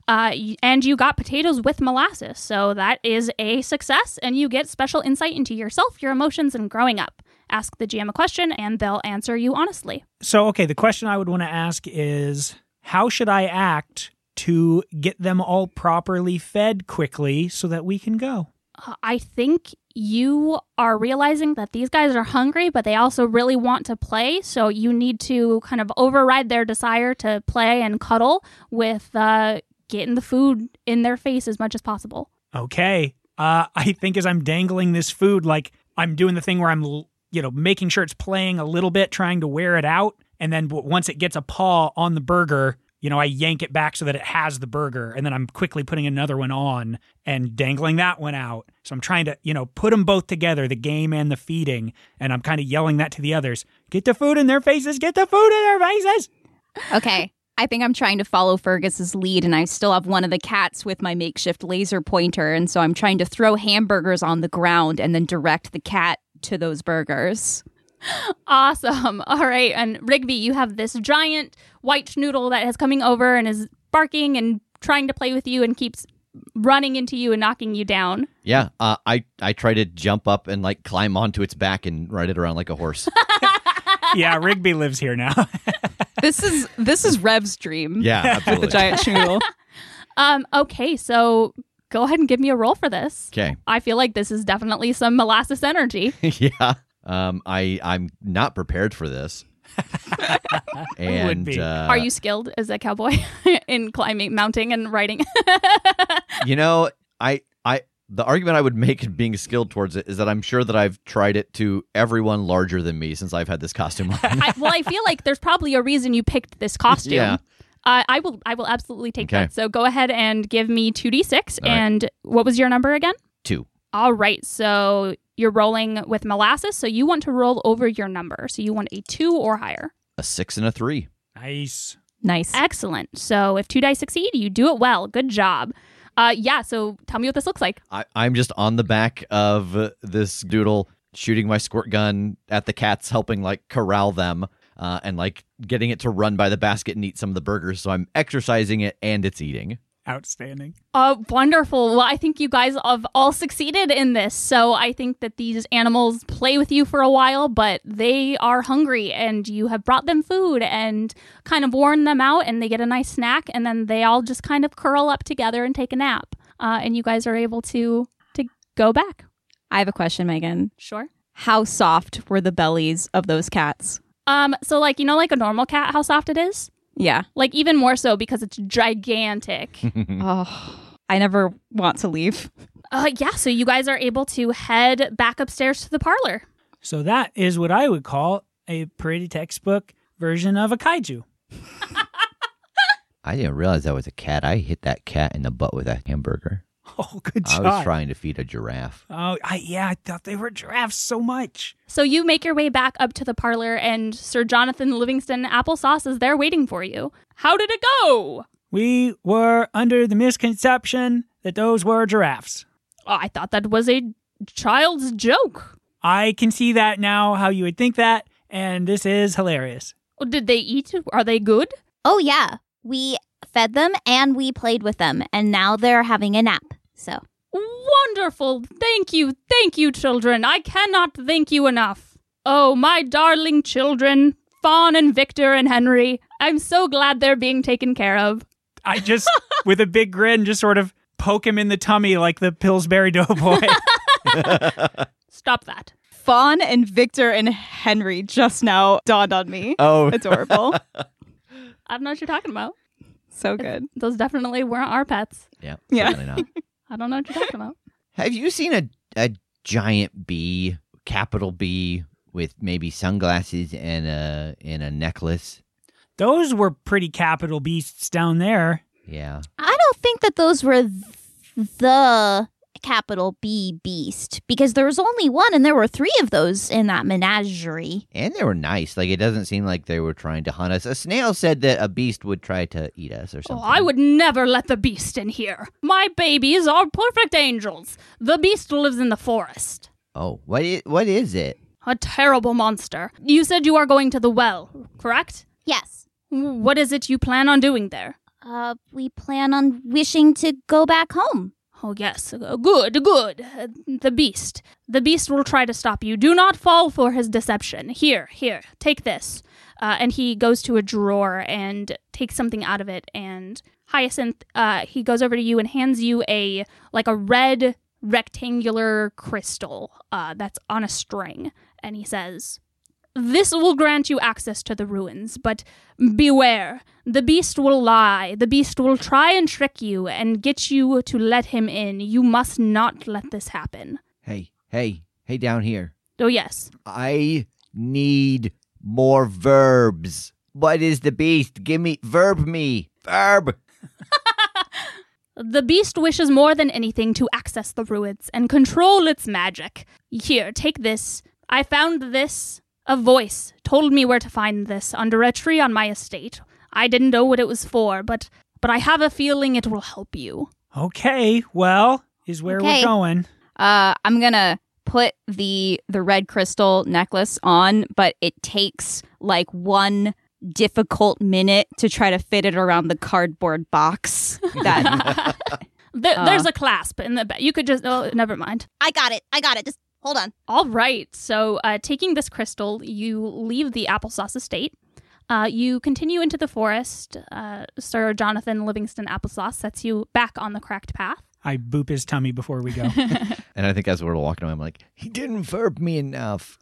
And you got potatoes with molasses. So that is a success, and you get special insight into yourself, your emotions, and growing up. Ask the GM a question, and they'll answer you honestly. So, okay, the question I would want to ask is, how should I act to get them all properly fed quickly so that we can go? I think you are realizing that these guys are hungry, but they also really want to play. So you need to kind of override their desire to play and cuddle with getting the food in their face as much as possible. Okay. I think as I'm dangling this food, like I'm doing the thing where I'm, making sure it's playing a little bit, trying to wear it out. And then once it gets a paw on the burger, I yank it back so that it has the burger. And then I'm quickly putting another one on and dangling that one out. So I'm trying to, put them both together, the game and the feeding. And I'm kind of yelling that to the others. Get the food in their faces. Get the food in their faces. Okay. I think I'm trying to follow Fergus's lead, and I still have one of the cats with my makeshift laser pointer. And so I'm trying to throw hamburgers on the ground and then direct the cat to those burgers. Awesome. All right. And Rigby, you have this giant white schnoodle that is coming over and is barking and trying to play with you and keeps running into you and knocking you down. Yeah. I try to jump up and like climb onto its back and ride it around like a horse. Yeah, Rigby lives here now. This is Rev's dream. Yeah, absolutely. The giant schnoodle. Okay, so go ahead and give me a roll for this. Okay. I feel like this is definitely some molasses energy. Yeah. I'm not prepared for this. And would be. Are you skilled as a cowboy in climbing, mounting, and riding? The argument I would make in being skilled towards it is that I'm sure that I've tried it to everyone larger than me since I've had this costume on. I feel like there's probably a reason you picked this costume. Yeah. I will absolutely take Okay. that. So go ahead and give me 2d6. All right. And what was your number again? 2. All right. So you're rolling with molasses. So you want to roll over your number. So you want a 2 or higher. A 6 and a 3. Nice. Nice. Excellent. So if 2 dice succeed, you do it well. Good job. So tell me what this looks like. I'm just on the back of this doodle shooting my squirt gun at the cats, helping like corral them and like getting it to run by the basket and eat some of the burgers. So I'm exercising it and it's eating. Outstanding. Wonderful. Well, I think you guys have all succeeded in this. So I think that these animals play with you for a while, but they are hungry and you have brought them food and kind of worn them out and they get a nice snack and then they all just kind of curl up together and take a nap. And you guys are able to go back. I have a question, Megan. Sure. How soft were the bellies of those cats? So like, like a normal cat, how soft it is? Yeah. Like even more so because it's gigantic. Oh, I never want to leave. So you guys are able to head back upstairs to the parlor. So that is what I would call a pretty textbook version of a kaiju. I didn't realize that was a cat. I hit that cat in the butt with a hamburger. Oh, good I shot. was trying to feed a giraffe. Oh, I thought they were giraffes so much. So you make your way back up to the parlor, and Sir Jonathan Livingston Applesauce is there waiting for you. How did it go? We were under the misconception that those were giraffes. Oh, I thought that was a child's joke. I can see that now, how you would think that, and this is hilarious. Oh, did they eat? Are they good? Oh, yeah. We fed them and we played with them, and now they're having a nap. So Wonderful. Thank you, children. I cannot thank you enough. Oh, my darling children, Fawn and Victor and Henry. I'm so glad they're being taken care of. I just, with a big grin, just sort of poke him in the tummy like the Pillsbury Doughboy. Stop that. Fawn and Victor and Henry just now dawned on me. Oh. Adorable. I don't know what you're talking about. So good. Those definitely weren't our pets. Yeah, Yeah. certainly not. I don't know what you're talking about. Have you seen a giant bee, capital B, with maybe sunglasses and a necklace? Those were pretty capital beasts down there. Yeah. I don't think that those were the capital B beast, because there was only one and there were 3 of those in that menagerie. And they were nice. Like, it doesn't seem like they were trying to hunt us. A snail said that a beast would try to eat us or Oh, something. I would never let the beast in here. My babies are perfect angels. The beast lives in the forest. Oh, what is it? A terrible monster. You said you are going to the well, correct? Yes. What is it you plan on doing there? We plan on wishing to go back home. Oh, yes. Good. The beast. The beast will try to stop you. Do not fall for his deception. Here, take this. And he goes to a drawer and takes something out of it. And Hyacinth, he goes over to you and hands you a red rectangular crystal that's on a string. And he says, "This will grant you access to the ruins, but beware. The beast will lie. The beast will try and trick you and get you to let him in. You must not let this happen." Hey, down here. Oh, yes. I need more verbs. What is the beast? Verb me. Verb. The beast wishes more than anything to access the ruins and control its magic. Here, take this. I found this. A voice told me where to find this under a tree on my estate. I didn't know what it was for, but I have a feeling it will help you. Okay, well, is where we're going. I'm going to put the red crystal necklace on, but it takes like 1 difficult minute to try to fit it around the cardboard box. That There's a clasp in the back. You could just... Oh, never mind. I got it. Just hold on. All right. So taking this crystal, you leave the Applesauce estate. You continue into the forest. Sir Jonathan Livingston Applesauce sets you back on the correct path. I boop his tummy before we go. And I think as we're walking away, I'm like, he didn't verb me enough.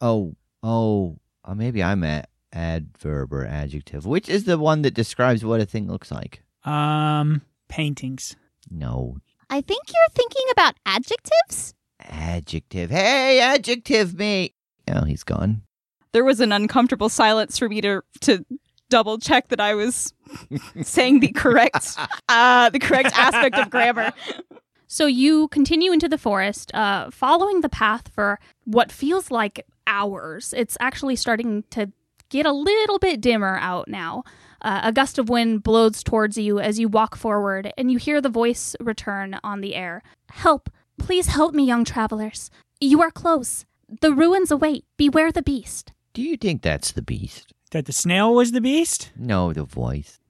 Maybe I'm at adverb or adjective. Which is the one that describes what a thing looks like? Paintings. No. I think you're thinking about adjectives? Adjective. Hey, adjective me. Oh, he's gone. there was an uncomfortable silence for me to double check that I was saying the correct aspect of grammar. So you continue into the forest, following the path for what feels like hours. It's actually starting to get a little bit dimmer out now. A gust of wind blows towards you as you walk forward, and you hear the voice return on the air. "Help! Please help me, young travelers. You are close. The ruins await. Beware the beast." Do you think that's the beast? That the snail was the beast? No, the voice.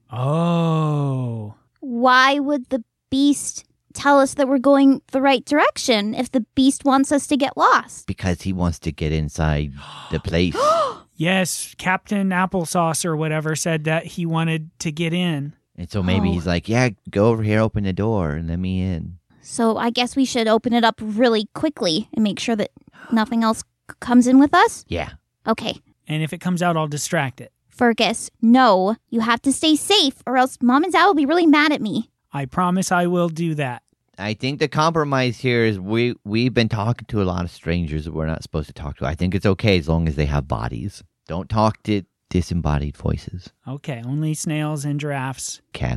Oh. Why would the beast tell us that we're going the right direction if the beast wants us to get lost? Because he wants to get inside the place. Yes, Captain Applesauce or whatever said that he wanted to get in. And so maybe he's like, yeah, go over here, open the door, and let me in. So I guess we should open it up really quickly and make sure that nothing else comes in with us? Yeah. Okay. And if it comes out, I'll distract it. Fergus, no. You have to stay safe or else Mom and Dad will be really mad at me. I promise I will do that. I think the compromise here is we've been talking to a lot of strangers that we're not supposed to talk to. I think it's okay as long as they have bodies. Don't talk to disembodied voices. Okay, only snails and giraffes. Cats.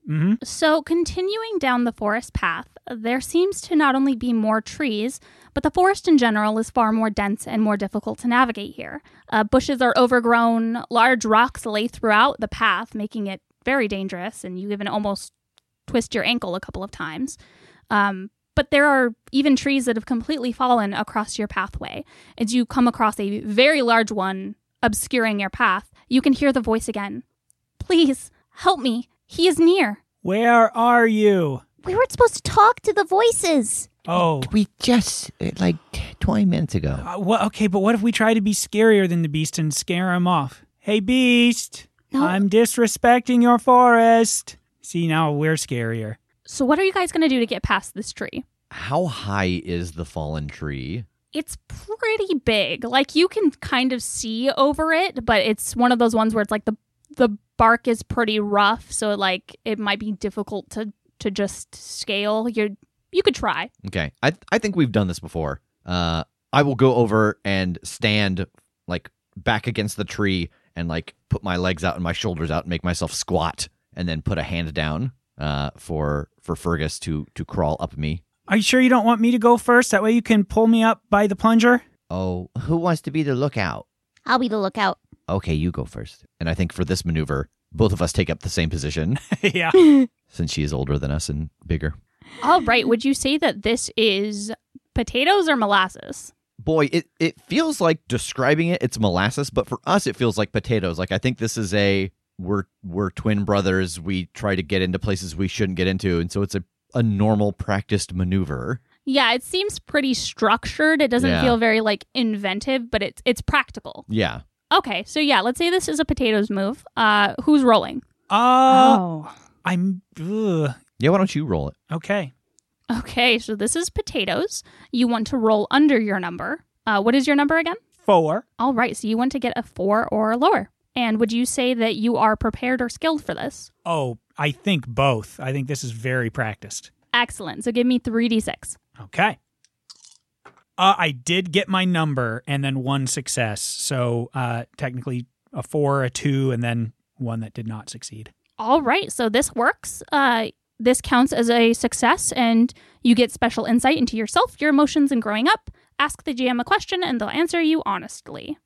Mm-hmm. So, continuing down the forest path, there seems to not only be more trees, but the forest in general is far more dense and more difficult to navigate here. Bushes are overgrown, large rocks lay throughout the path, making it very dangerous, and you even almost twist your ankle a couple of times. But there are even trees that have completely fallen across your pathway. As you come across a very large one obscuring your path, you can hear the voice again. Please, help me. He is near. Where are you? We weren't supposed to talk to the voices. Oh. We just, 20 minutes ago. Okay, but what if we try to be scarier than the beast and scare him off? Hey, beast. No. I'm disrespecting your forest. See, now we're scarier. So what are you guys going to do to get past this tree? How high is the fallen tree? It's pretty big. Like, you can kind of see over it, but it's one of those ones where it's like the bark is pretty rough, so like it might be difficult to just scale. You could try. Okay. I think we've done this before. I will go over and stand like back against the tree and like put my legs out and my shoulders out and make myself squat and then put a hand down for Fergus to crawl up me. Are you sure you don't want me to go first? That way you can pull me up by the plunger? Oh, who wants to be the lookout? I'll be the lookout. Okay, you go first. And I think for this maneuver, both of us take up the same position Yeah. since she is older than us and bigger. All right. Would you say that this is potatoes or molasses? Boy, it feels like describing it's molasses, but for us it feels like potatoes. Like I think this is we're twin brothers. We try to get into places we shouldn't get into, and so it's a normal practiced maneuver. Yeah, it seems pretty structured. It doesn't feel very like inventive, but it's practical. Yeah. Okay, so yeah, let's say this is a potatoes move. Who's rolling? I'm... Yeah, why don't you roll it? Okay. Okay, so this is potatoes. You want to roll under your number. What is your number again? 4. All right, so you want to get a 4 or lower. And would you say that you are prepared or skilled for this? Oh, I think both. I think this is very practiced. Excellent. So give me 3d6. Okay. I did get my number and then 1 success. So technically a 4, a 2, and then 1 that did not succeed. All right, so this works. This counts as a success, and you get special insight into yourself, your emotions, and growing up. Ask the GM a question, and they'll answer you honestly.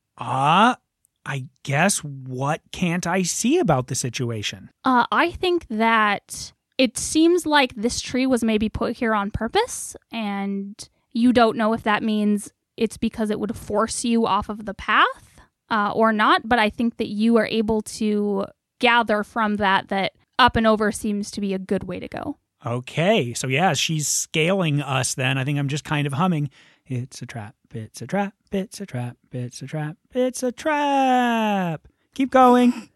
I guess what can't I see about the situation? I think that it seems like this tree was maybe put here on purpose, and you don't know if that means it's because it would force you off of the path or not, but I think that you are able to gather from that up and over seems to be a good way to go. Okay, so yeah, she's scaling us then. I think I'm just kind of humming. It's a trap, it's a trap, it's a trap, it's a trap, it's a trap. Keep going.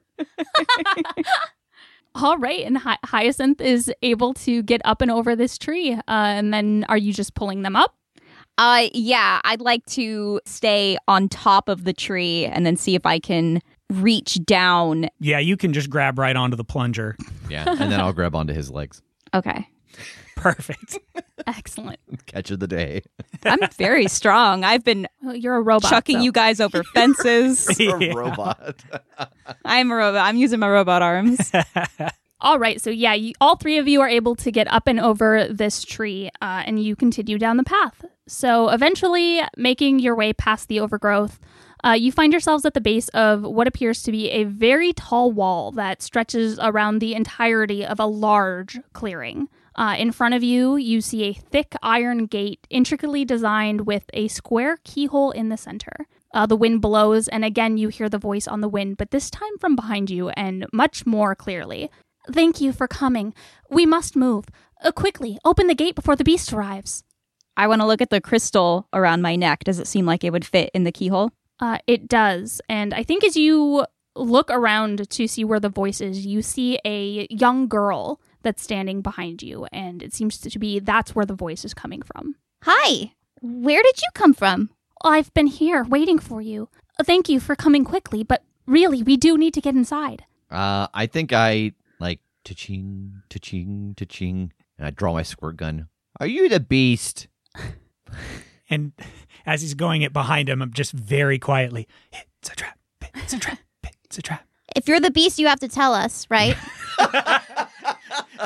All right, and Hyacinth is able to get up and over this tree. And then are you just pulling them up? Yeah, I'd like to stay on top of the tree and then see if I can reach down. Yeah, you can just grab right onto the plunger. Yeah, and then I'll grab onto his legs. Okay. Perfect. Excellent. Catch of the day. I'm very strong. I've been You're a robot. chucking you guys over fences. You're a robot. I'm a robot. I'm using my robot arms. All right, so yeah, all three of you are able to get up and over this tree, and you continue down the path. So eventually, making your way past the overgrowth, you find yourselves at the base of what appears to be a very tall wall that stretches around the entirety of a large clearing. In front of you, you see a thick iron gate intricately designed with a square keyhole in the center. The wind blows, and again you hear the voice on the wind, but this time from behind you and much more clearly. Thank you for coming. We must move. Quickly, open the gate before the beast arrives. I want to look at the crystal around my neck. Does it seem like it would fit in the keyhole? It does. And I think as you look around to see where the voice is, you see a young girl that's standing behind you. And it seems to be that's where the voice is coming from. Hi. Where did you come from? I've been here waiting for you. Thank you for coming quickly, but really, we do need to get inside. I think I like ta-ching, ta-ching, ta-ching, and I draw my squirt gun. Are you the beast? And as he's going it behind him, I'm just very quietly, it's a trap, it's a trap, it's a trap. If you're the beast, you have to tell us, right?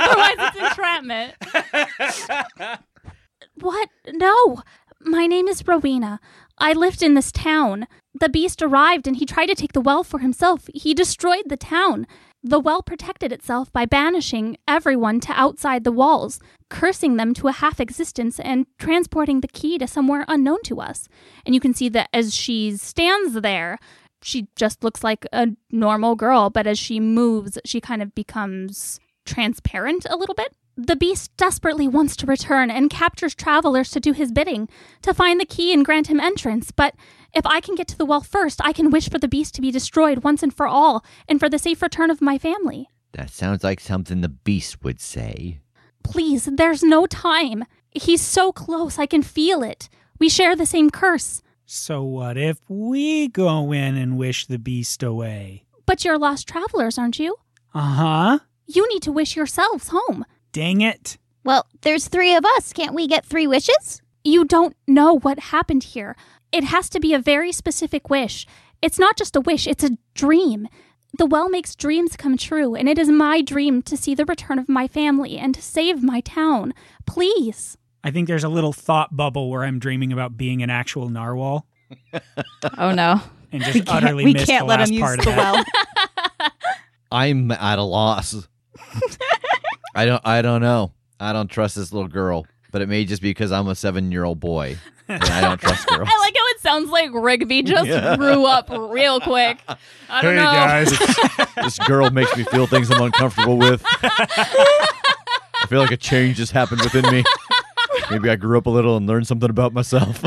Otherwise, it's entrapment. What? No. My name is Rowena. I lived in this town. The beast arrived and he tried to take the well for himself. He destroyed the town. The well protected itself by banishing everyone to outside the walls, cursing them to a half-existence and transporting the key to somewhere unknown to us. And you can see that as she stands there, she just looks like a normal girl, but as she moves, she kind of becomes transparent a little bit. The beast desperately wants to return and captures travelers to do his bidding, to find the key and grant him entrance. But if I can get to the well first, I can wish for the beast to be destroyed once and for all, and for the safe return of my family. That sounds like something the beast would say. Please, there's no time. He's so close, I can feel it. We share the same curse. So what if we go in and wish the beast away? But you're lost travelers, aren't you? Uh-huh. You need to wish yourselves home. Dang it. Well, there's 3 of us. Can't we get 3 wishes? You don't know what happened here. It has to be a very specific wish. It's not just a wish, it's a dream. The well makes dreams come true, and it is my dream to see the return of my family and to save my town. Please. I think there's a little thought bubble where I'm dreaming about being an actual narwhal. Oh, no. And just utterly we missed can't the let last him use part of the that. well. I'm at a loss. I don't know. I don't trust this little girl, but it may just be because I'm a 7-year-old boy and I don't trust girls. I like how it sounds like Rigby just grew up real quick. I don't know. guys. This girl makes me feel things I'm uncomfortable with. I feel like a change has happened within me. Maybe I grew up a little and learned something about myself.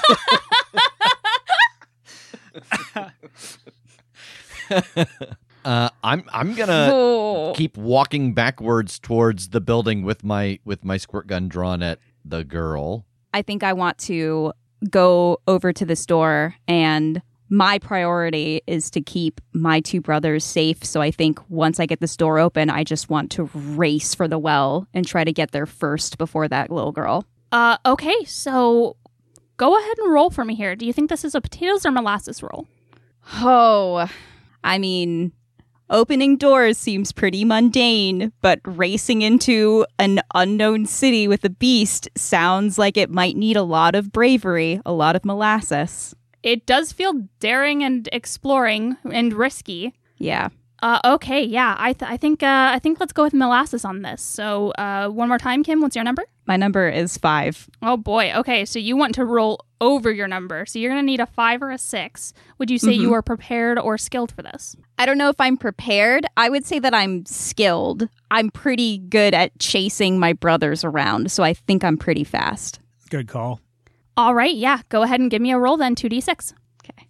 I'm gonna keep walking backwards towards the building with my squirt gun drawn at the girl. I think I want to go over to this door, and my priority is to keep my 2 brothers safe. So I think once I get this door open, I just want to race for the well and try to get there first before that little girl. Okay, so go ahead and roll for me here. Do you think this is a potatoes or molasses roll? Oh, I mean, opening doors seems pretty mundane, but racing into an unknown city with a beast sounds like it might need a lot of bravery, a lot of molasses. It does feel daring and exploring and risky. Yeah. Okay, yeah. I think let's go with molasses on this. So, one more time, Kim. What's your number? My number is 5. Oh boy. Okay, so you want to roll over your number. So you're gonna need a 5 or a 6. Would you say you are prepared or skilled for this? I don't know if I'm prepared. I would say that I'm skilled. I'm pretty good at chasing my brothers around, so I think I'm pretty fast. Good call. All right, yeah. Go ahead and give me a roll then. 2d6. Okay.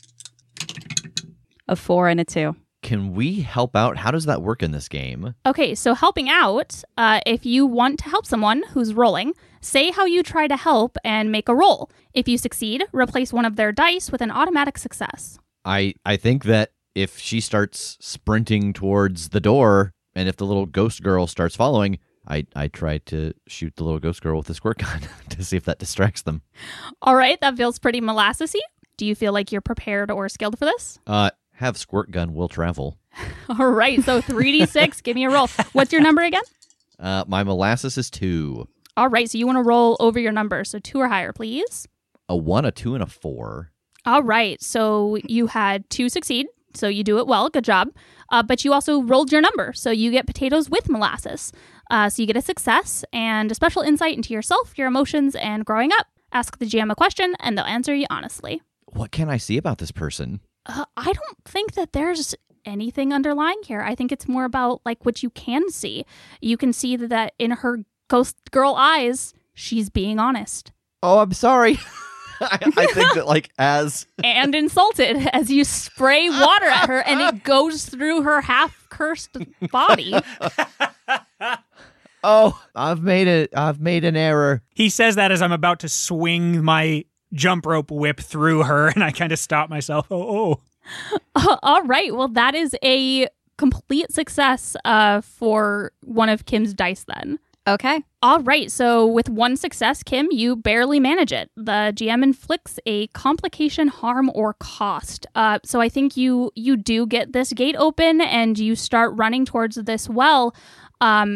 A 4 and a 2. Can we help out? How does that work in this game? Okay, so helping out, if you want to help someone who's rolling, say how you try to help and make a roll. If you succeed, replace one of their dice with an automatic success. I think that if she starts sprinting towards the door, and if the little ghost girl starts following, I try to shoot the little ghost girl with the squirt gun to see if that distracts them. All right, that feels pretty molassesy. Do you feel like you're prepared or skilled for this? Have squirt gun will travel. All right, so 3d6, give me a roll. What's your number again? My molasses is 2. All right, so you want to roll over your number, so 2 or higher, please. A 1, a 2, and a 4. All right, so you had 2 succeed, so you do it well, good job. But you also rolled your number, so you get potatoes with molasses. So you get a success and a special insight into yourself, your emotions, and growing up. Ask the GM a question, and they'll answer you honestly. What can I see about this person? I don't think that there's anything underlying here. I think it's more about like what you can see. You can see that in her ghost girl eyes, she's being honest. Oh, I'm sorry. I think that like as... And insulted as you spray water at her and it goes through her half-cursed body. Oh, I've made an error. He says that as I'm about to swing my jump rope whip through her, and I kind of stop myself. All right. Well, that is a complete success for one of Kim's dice then. Okay. All right. So with 1 success, Kim, you barely manage it. The GM inflicts a complication, harm, or cost. So I think you do get this gate open and you start running towards this well.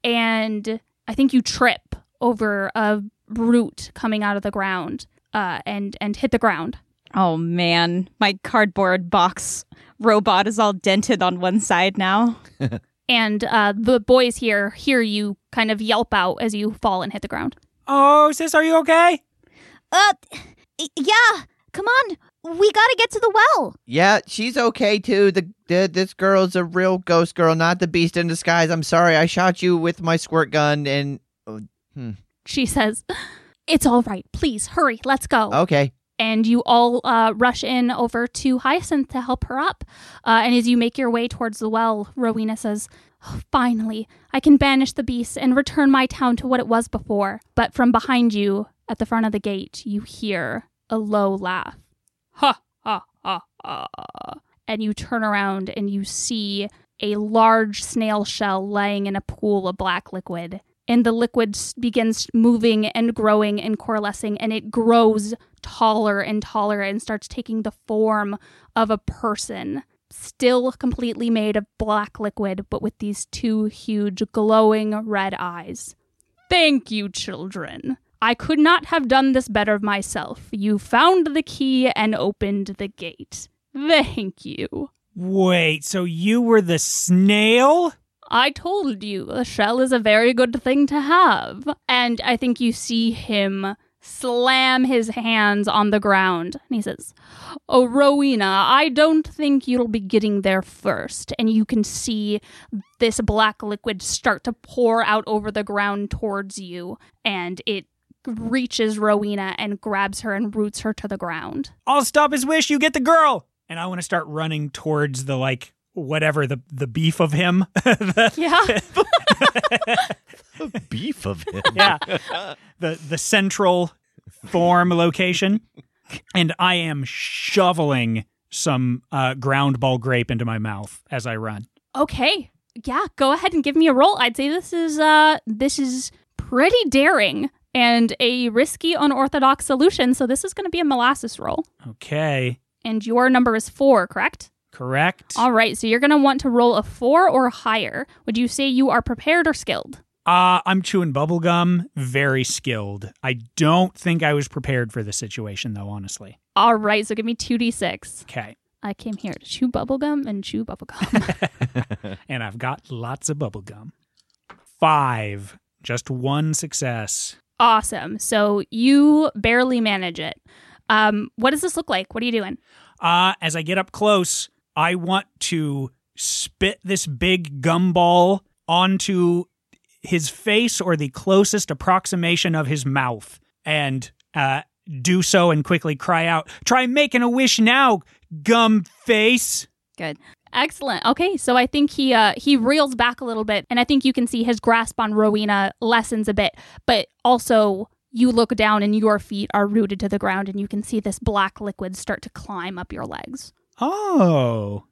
and I think you trip over a root coming out of the ground and hit the ground. Oh, man. My cardboard box robot is all dented on one side now. And the boys here hear you kind of yelp out as you fall and hit the ground. Oh, sis, are you okay? Yeah. Come on. We gotta get to the well. Yeah, she's okay too. This girl's a real ghost girl, not the beast in disguise. I'm sorry, I shot you with my squirt gun and... She says, "It's all right. Please, hurry. Let's go." Okay. And you all rush in over to Hyacinth to help her up. And as you make your way towards the well, Rowena says, "Oh, finally, I can banish the beast and return my town to what it was before." But from behind you, at the front of the gate, you hear a low laugh. Ha, ha, ha, ha. And you turn around and you see a large snail shell laying in a pool of black liquid. And the liquid begins moving and growing and coalescing, and it grows taller and taller and starts taking the form of a person, still completely made of black liquid, but with these two huge glowing red eyes. "Thank you, children. I could not have done this better myself. You found the key and opened the gate. Thank you." Wait, so you were the snail? "I told you, a shell is a very good thing to have." And I think you see him slam his hands on the ground. And he says, "Oh, Rowena, I don't think you'll be getting there first." And you can see this black liquid start to pour out over the ground towards you. And it reaches Rowena and grabs her and roots her to the ground. I'll stop his wish, you get the girl! And I want to start running towards the, whatever, the beef of him. Yeah. Beef of him. Yeah. The central form location. And I am shoveling some ground ball grape into my mouth as I run. Okay. Yeah, go ahead and give me a roll. I'd say this is pretty daring and a risky, unorthodox solution. So this is going to be a molasses roll. Okay. And your number is 4, correct? Correct. All right, so you're going to want to roll a 4 or higher. Would you say you are prepared or skilled? I'm chewing bubblegum, very skilled. I don't think I was prepared for the situation, though, honestly. All right, so give me 2d6. Okay. I came here to chew bubblegum and chew bubblegum. And I've got lots of bubblegum. 5. Just one success. Awesome. So you barely manage it. What does this look like? What are you doing? As I get up close, I want to spit this big gumball onto his face or the closest approximation of his mouth and do so and quickly cry out, "Try making a wish now, gum face." Good. Excellent. Okay, so I think he reels back a little bit, and I think you can see his grasp on Rowena lessens a bit, but also you look down and your feet are rooted to the ground, and you can see this black liquid start to climb up your legs. Oh.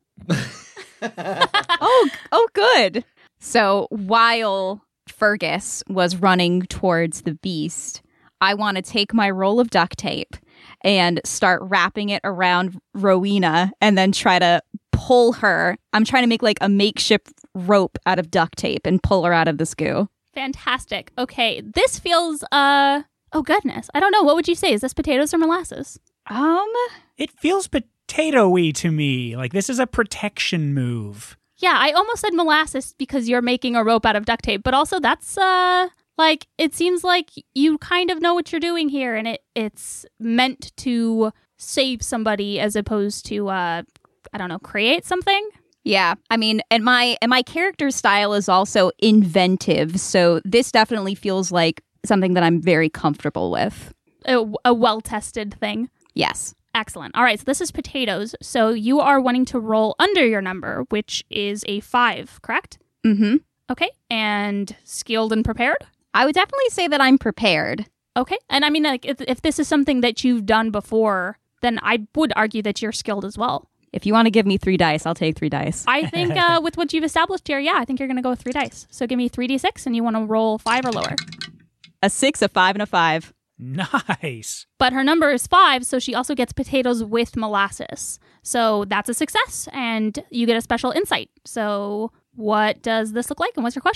Oh, good. So while Fergus was running towards the beast, I want to take my roll of duct tape and start wrapping it around Rowena and then try to pull her. I'm trying to make a makeshift rope out of duct tape and pull her out of this goo. Fantastic. Okay, this feels, oh goodness. I don't know. What would you say? Is this potatoes or molasses? It feels potato-y to me. This is a protection move. Yeah, I almost said molasses because you're making a rope out of duct tape, but also that's, it seems like you kind of know what you're doing here, and it's meant to save somebody as opposed to, create something. Yeah, I mean, and my character style is also inventive, so this definitely feels like something that I'm very comfortable with. A well-tested thing. Yes. Excellent. All right, so this is potatoes. So you are wanting to roll under your number, which is a 5, correct? Mm-hmm. Okay, and skilled and prepared? I would definitely say that I'm prepared. Okay, and I mean, if this is something that you've done before, then I would argue that you're skilled as well. If you want to give me 3 dice, I'll take 3 dice. I think with what you've established here, yeah, I think you're going to go with 3 dice. So give me 3d6, and you want to roll 5 or lower. A 6, a 5, and a 5. Nice. But her number is 5, so she also gets potatoes with molasses. So that's a success, and you get a special insight. So what does this look like, and what's your question?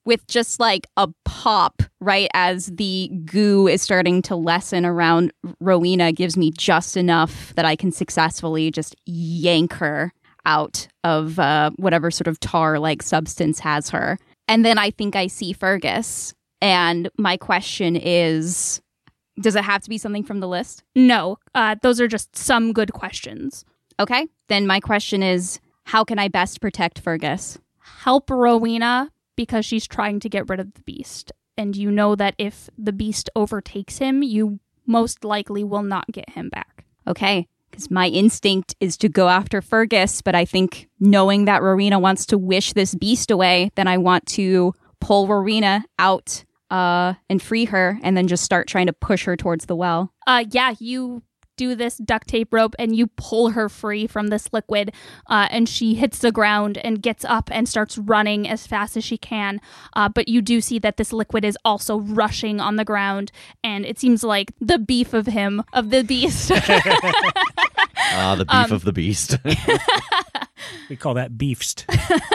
with just like a pop right as the goo is starting to lessen around Rowena gives me just enough that I can successfully just yank her out of whatever sort of tar-like substance has her. And then I think I see Fergus. And my question is, does it have to be something from the list? No, those are just some good questions. Okay, then my question is, how can I best protect Fergus? Help Rowena because she's trying to get rid of the beast. And you know that if the beast overtakes him, you most likely will not get him back. Okay, because my instinct is to go after Fergus, but I think knowing that Rowena wants to wish this beast away, then I want to pull Rowena out and free her and then just start trying to push her towards the well. Yeah, you do this duct tape rope and you pull her free from this liquid and she hits the ground and gets up and starts running as fast as she can. But you do see that this liquid is also rushing on the ground and it seems like the beef of the beast. The beef of the beast. We call that beefst.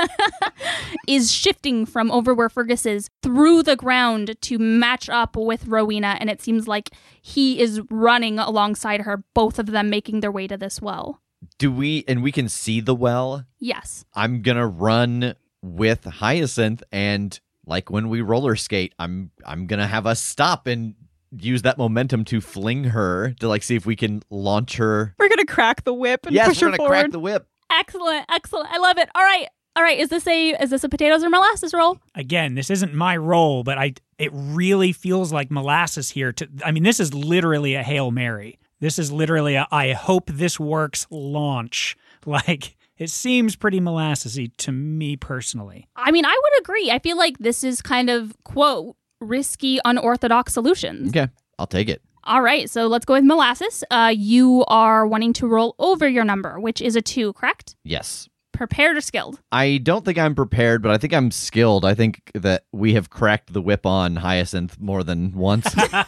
is shifting from over where Fergus is through the ground to match up with Rowena, and it seems like he is running alongside her, both of them making their way to this well. We can see the well? Yes. I'm gonna run with Hyacinth, and like when we roller skate, I'm gonna have us stop and use that momentum to fling her to like see if we can launch her. We're gonna crack the whip and push her we're gonna forward. crack the whip. Excellent. I love it. All right. Is this a potatoes or molasses roll? Again, this isn't my role, but it really feels like molasses here. This is literally a Hail Mary. This is literally a I hope this works launch. Like, it seems pretty molassesy to me personally. I mean, I would agree. I feel like this is kind of, quote, risky, unorthodox solutions. Okay, I'll take it. All right, so let's go with molasses. You are wanting to roll over your number, which is a 2, correct? Yes. Prepared or skilled? I don't think I'm prepared, but I think I'm skilled. I think that we have cracked the whip on Hyacinth more than once.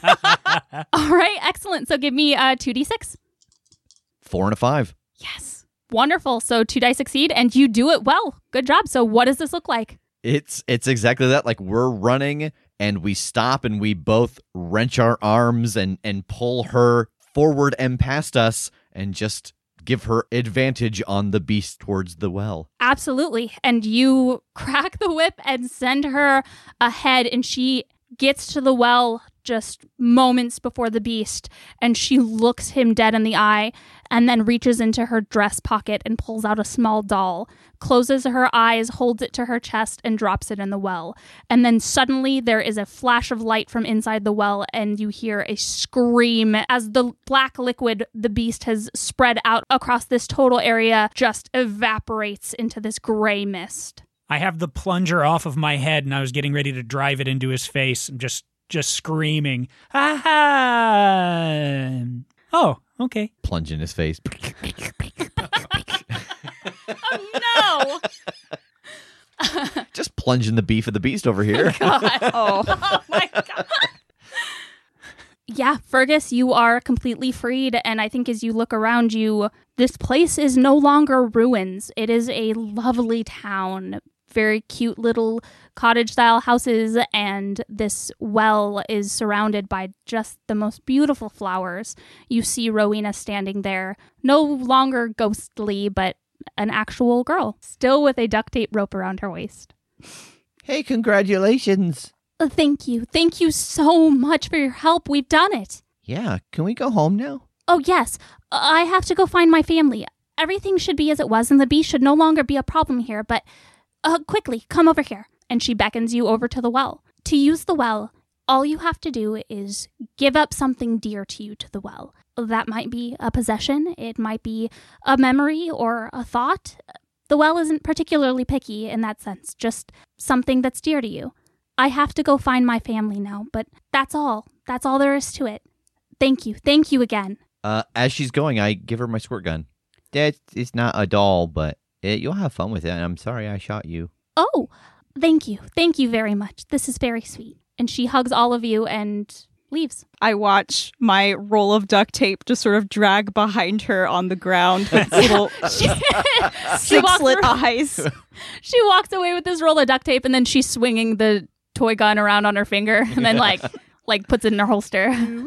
All right, excellent. So give me 2d6. 4 and a 5. Yes. Wonderful. So 2 dice succeed, and you do it well. Good job. So what does this look like? It's exactly that. Like, we're running and we stop and we both wrench our arms and pull her forward and past us and just give her advantage on the beast towards the well. Absolutely. And you crack the whip and send her ahead, and she gets to the well just moments before the beast, and she looks him dead in the eye and then reaches into her dress pocket and pulls out a small doll, closes her eyes, holds it to her chest, and drops it in the well. And then suddenly there is a flash of light from inside the well, and you hear a scream as the black liquid the beast has spread out across this total area just evaporates into this gray mist. I have the plunger off of my head, and I was getting ready to drive it into his face, and just screaming, "Aha!" Oh, okay. Plunge in his face. Oh, no! Just plunge in the beef of the beast over here. Oh my God. Yeah, Fergus, you are completely freed, and I think as you look around you, this place is no longer ruins. It is a lovely town. Very cute little cottage-style houses, and this well is surrounded by just the most beautiful flowers. You see Rowena standing there, no longer ghostly, but an actual girl, still with a duct tape rope around her waist. Hey, congratulations. Thank you. Thank you so much for your help. We've done it. Yeah, can we go home now? Oh, yes. I have to go find my family. Everything should be as it was, and the beast should no longer be a problem here, but quickly, come over here. And she beckons you over to the well. To use the well, all you have to do is give up something dear to you to the well. That might be a possession, it might be a memory or a thought. The well isn't particularly picky in that sense, just something that's dear to you. I have to go find my family now, but that's all. That's all there is to it. Thank you. Thank you again. As she's going, I give her my squirt gun. It's not a doll, but you'll have fun with it, and I'm sorry I shot you. Oh, thank you. Thank you very much. This is very sweet. And she hugs all of you and leaves. I watch my roll of duct tape just sort of drag behind her on the ground with little six-slit eyes. She walks away with this roll of duct tape, and then she's swinging the toy gun around on her finger and then like puts it in her holster.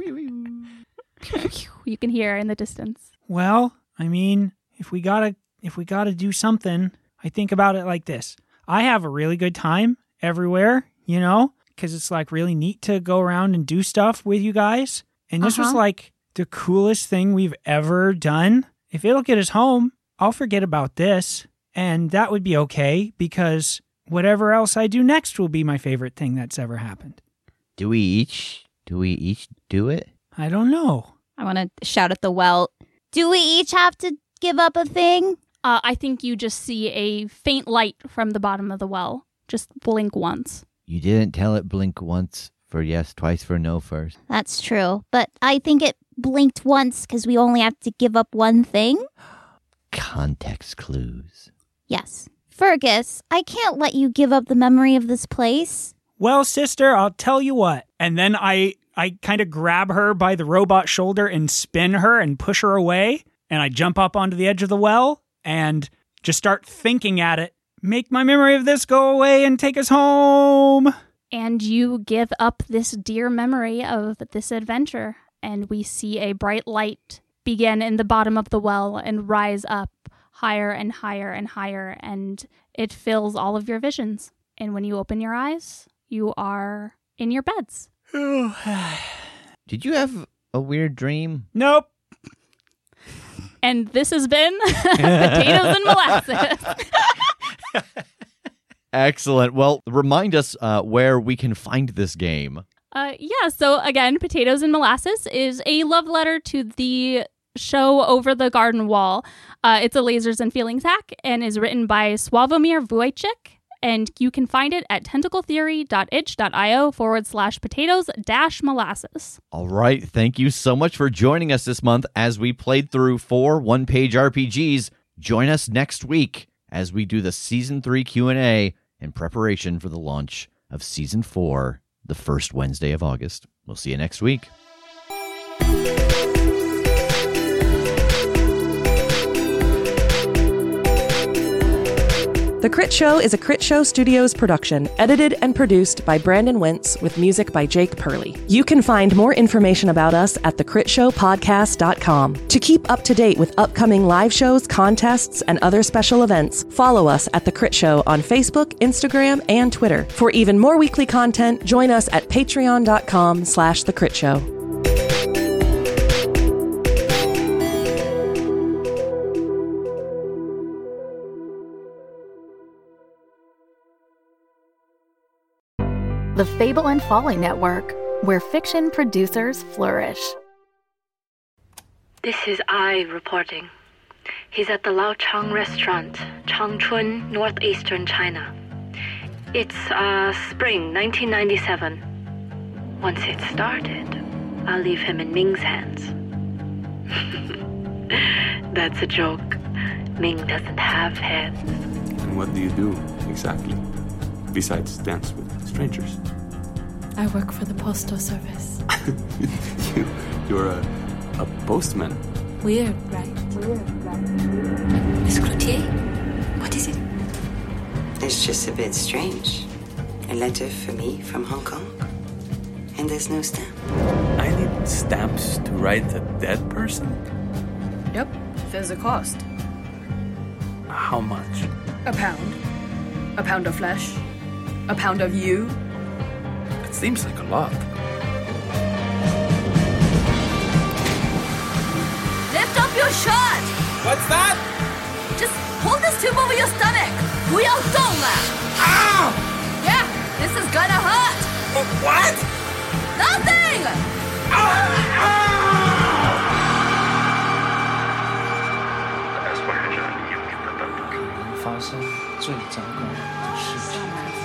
You can hear her in the distance. Well, I mean, if we gotta do something, I think about it like this. I have a really good time everywhere, you know, because it's like really neat to go around and do stuff with you guys. And this was like the coolest thing we've ever done. If it'll get us home, I'll forget about this. And that would be okay, because whatever else I do next will be my favorite thing that's ever happened. Do we each do it? I don't know. I want to shout at the well. Do we each have to give up a thing? I think you just see a faint light from the bottom of the well. Just blink once. You didn't tell it blink once for yes, twice for no first. That's true, but I think it blinked once because we only have to give up one thing. Context clues. Yes. Fergus, I can't let you give up the memory of this place. Well, sister, I'll tell you what. And then I kind of grab her by the robot shoulder and spin her and push her away. And I jump up onto the edge of the well and just start thinking at it. Make my memory of this go away and take us home. And you give up this dear memory of this adventure. And we see a bright light begin in the bottom of the well and rise up higher and higher and higher. And it fills all of your visions. And when you open your eyes, you are in your beds. Did you have a weird dream? Nope. And this has been Potatoes and Molasses. Excellent. Well, remind us where we can find this game. So again, Potatoes and Molasses is a love letter to the show Over the Garden Wall. It's a Lasers and Feelings hack and is written by Sławomir Wojcik. And you can find it at tentacletheory.itch.io/potatoes-molasses. All right. Thank you so much for joining us this month as we played through 4 one-page RPGs. Join us next week as we do the Season 3 Q&A in preparation for the launch of Season 4, the first Wednesday of August. We'll see you next week. The Crit Show is a Crit Show Studios production, edited and produced by Brandon Wentz with music by Jake Purley. You can find more information about us at thecritshowpodcast.com. To keep up to date with upcoming live shows, contests, and other special events, follow us at The Crit Show on Facebook, Instagram, and Twitter. For even more weekly content, join us at patreon.com/thecritshow. The Fable and Folly Network, where fiction producers flourish. This is I reporting. He's at the Laochang restaurant, Changchun, northeastern China. It's spring 1997. Once it's started, I'll leave him in Ming's hands. That's a joke. Ming doesn't have hands. And what do you do, exactly? Besides dance with strangers? I work for the postal service. You're a postman. Weird, right? Miss Cloutier, what is it? It's just a bit strange. A letter for me from Hong Kong. And there's no stamp. I need stamps to write a dead person? Yep, there's a cost. How much? £1. A pound of flesh. A pound of you. It seems like a lot. Lift up your shirt! What's that? Just hold this tube over your stomach. 不要动了. Ow! Yeah, this is gonna hurt. What? Nothing! 发生最糟糕的事情，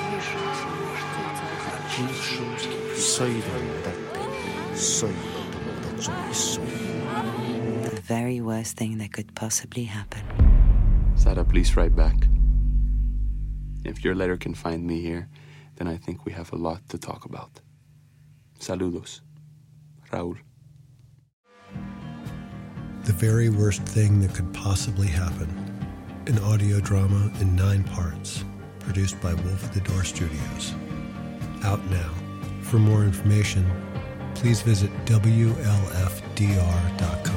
衰到冇得頂，衰到冇得再衰。 The very worst thing that could possibly happen. Sada, please write back. If your letter can find me here, then I think we have a lot to talk about. Saludos. Raúl. The very worst thing that could possibly happen. An audio drama in 9 parts, produced by Wolf at the Door Studios. out now. For more information, please visit WLFDR.com.